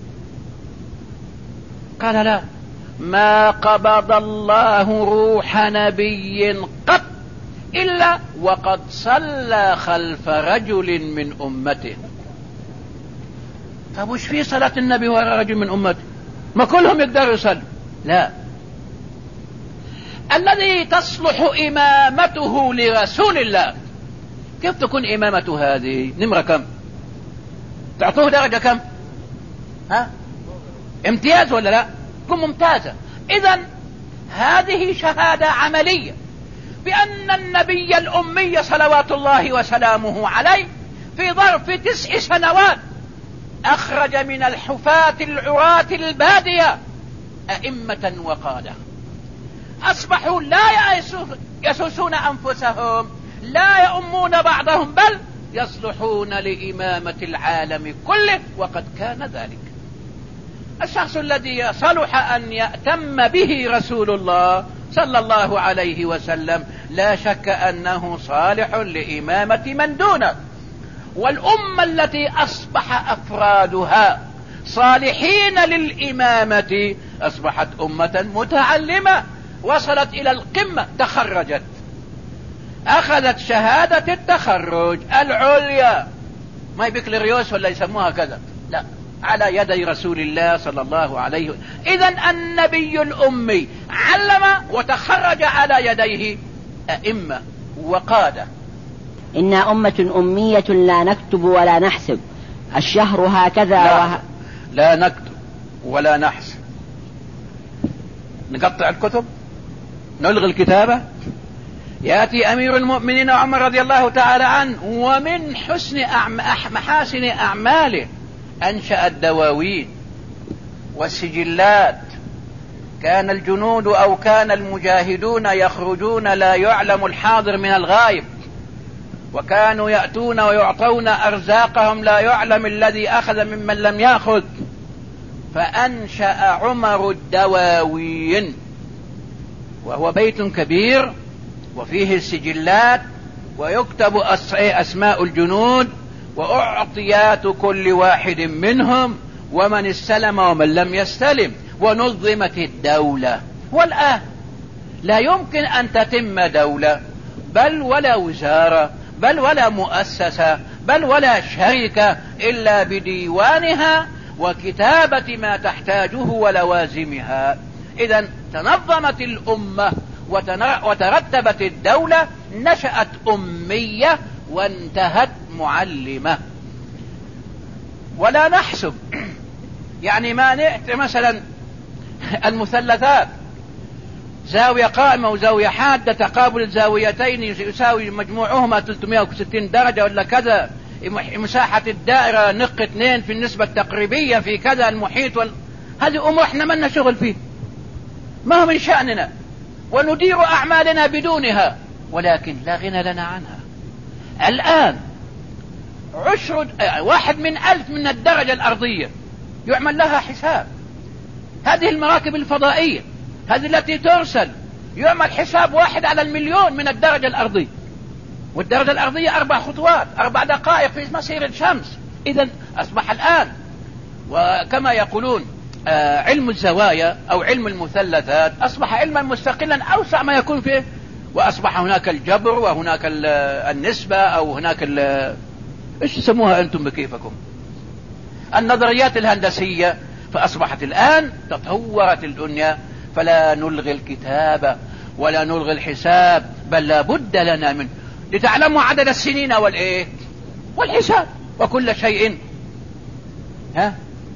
قال لا، ما قبض الله روح نبي قط إلا وقد صلى خلف رجل من أمته. طب وش في صلاة النبي وراء رجل من أمته؟ ما كلهم يقدروا يصلوا؟ لا، الذي تصلح إمامته لرسول الله. كيف تكون إمامته هذه؟ نمرة كم؟ تعطوه درجة كم؟ ها؟ امتياز ولا لا؟ تكون ممتازة. إذن هذه شهادة عملية بأن النبي الأمي صلوات الله وسلامه عليه في ظرف تسع سنوات أخرج من الحفاة العراة البادية أئمة وقادة، أصبحوا لا يسوسون أنفسهم، لا يؤمون بعضهم، بل يصلحون لإمامة العالم كله، وقد كان ذلك. الشخص الذي صلح أن يأتم به رسول الله صلى الله عليه وسلم لا شك أنه صالح لإمامة من دونه. والأمة التي أصبح أفرادها صالحين للإمامة أصبحت أمة متعلمة، وصلت إلى القمة تخرجت، أخذت شهادة التخرج العليا، ما يبكالوريوس ولا يسموها كذا، لا، على يدي رسول الله صلى الله عليه وسلم. إذن النبي الأمي علم وتخرج على يديه أئمة وقادة. إنا أمة أمية لا نكتب ولا نحسب، الشهر هكذا لا, وه... لا نكتب ولا نحسب، نقطع الكتب، نلغي الكتابة. يأتي أمير المؤمنين عمر رضي الله تعالى عنه ومن حسن أعم... محاسن أعماله أنشأ الدواوين والسجلات. كان الجنود أو كان المجاهدون يخرجون لا يعلم الحاضر من الغائب، وكانوا يأتون ويعطون أرزاقهم لا يعلم الذي أخذ ممن لم يأخذ. فأنشأ عمر الدواوين، وهو بيت كبير وفيه السجلات ويكتب أسماء الجنود وأعطيات كل واحد منهم ومن استلم ومن لم يستلم، ونظمت الدولة. والآن لا يمكن أن تتم دولة، بل ولا وزارة، بل ولا مؤسسة، بل ولا شركة إلا بديوانها وكتابة ما تحتاجه ولوازمها. إذن تنظمت الأمة وترتبت الدولة، نشأت أمية وانتهت معلمة. ولا نحسب، يعني ما نأتي مثلا المثلثات، زاوية قائمة وزاوية حادة، تقابل الزاويتين يساوي مجموعهما ثلاثمائة وستين درجة ولا كذا، مساحة الدائرة نق اثنين في النسبة التقريبية في كذا المحيط وال... هذه أمور احنا مالنا شغل فيه، ما هو من شأننا، وندير أعمالنا بدونها، ولكن لا غنى لنا عنها. الآن عشر واحد من ألف من الدرجة الأرضية يعمل لها حساب. هذه المراكب الفضائية هذه التي ترسل يعمل حساب واحد على المليون من الدرجة الأرضية، والدرجة الأرضية أربع خطوات، أربع دقائق في مسير الشمس. إذن أصبح الآن، وكما يقولون آه علم الزوايا أو علم المثلثات أصبح علما مستقلا أوسع ما يكون فيه، وأصبح هناك الجبر وهناك النسبة أو هناك إيش يسموها أنتم بكيفكم، النظريات الهندسية. فأصبحت الآن تطورت الدنيا، فلا نلغي الكتابة ولا نلغي الحساب، بل لا بد لنا منه لتعلموا عدد السنين والإيه والحساب وكل شيء. ها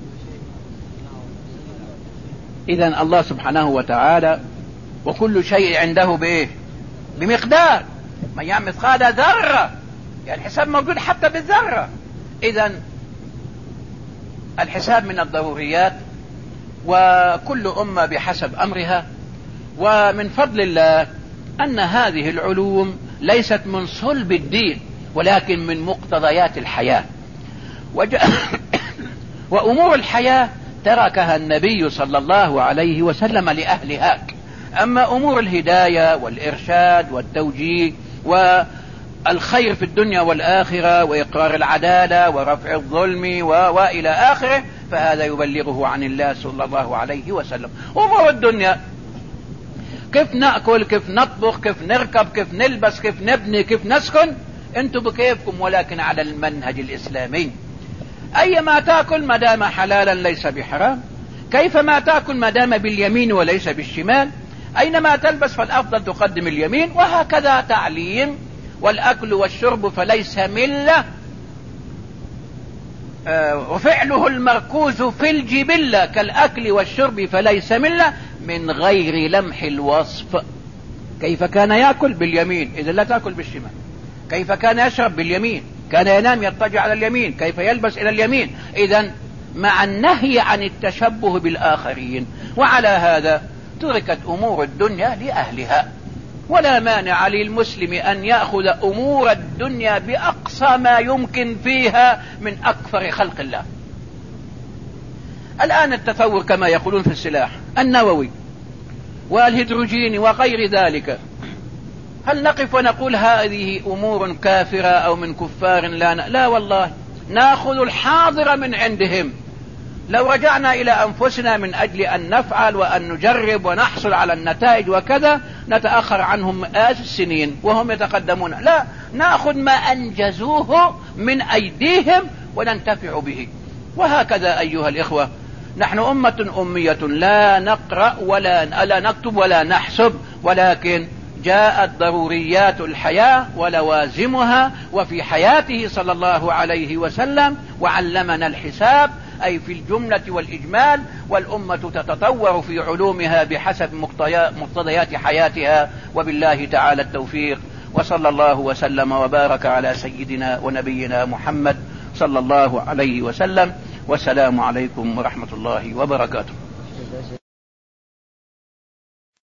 إذن الله سبحانه وتعالى وكل شيء عنده بإيه بمقدار، من يعمل مثقال ذرة، يعني الحساب موجود حتى بالذرة. إذن الحساب من الضروريات، وكل أمة بحسب أمرها. ومن فضل الله أن هذه العلوم ليست من صلب الدين ولكن من مقتضيات الحياة، وج... وأمور الحياة تركها النبي صلى الله عليه وسلم لأهلها. أما أمور الهداية والإرشاد والتوجيه والخير في الدنيا والآخرة وإقرار العدالة ورفع الظلم و... وإلى آخره، فهذا يبلغه عن الله صلى الله عليه وسلم. أمور الدنيا كيف نأكل، كيف نطبخ، كيف نركب، كيف نلبس، كيف نبني، كيف نسكن، انتم بكيفكم، ولكن على المنهج الإسلامي. أي ما تأكل ما دام حلالا ليس بحرام، كيف ما تأكل ما دام باليمين وليس بالشمال، أينما تلبس فالأفضل تقدم اليمين، وهكذا تعليم. والأكل والشرب فليس ملة، آه وفعله المركوز في الجبلة كالأكل والشرب فليس ملة من غير لمح الوصف. كيف كان يأكل باليمين إذا لا تأكل بالشمال، كيف كان يشرب باليمين، كان ينام يضطجع على اليمين، كيف يلبس إلى اليمين. إذن مع النهي عن التشبه بالآخرين. وعلى هذا تركت أمور الدنيا لأهلها، ولا مانع للمسلم أن يأخذ أمور الدنيا بأقصى ما يمكن فيها من أكثر خلق الله. الآن التطور كما يقولون في السلاح النووي والهيدروجيني وغير ذلك، هل نقف ونقول هذه أمور كافرة أو من كفار؟ لا, لا والله، نأخذ الحاضر من عندهم لو رجعنا إلى أنفسنا من أجل أن نفعل وأن نجرب ونحصل على النتائج وكذا نتأخر عنهم مئات السنين وهم يتقدمون. لا، نأخذ ما أنجزوه من أيديهم وننتفع به. وهكذا أيها الإخوة، نحن أمة أمية لا نقرأ ولا لا نكتب ولا نحسب، ولكن جاءت ضروريات الحياة ولوازمها، وفي حياته صلى الله عليه وسلم وعلمنا الحساب، أي في الجملة والإجمال، والأمة تتطور في علومها بحسب مقتضيات حياتها. وبالله تعالى التوفيق، وصلى الله وسلم وبارك على سيدنا ونبينا محمد صلى الله عليه وسلم، والسلام عليكم ورحمة الله وبركاته.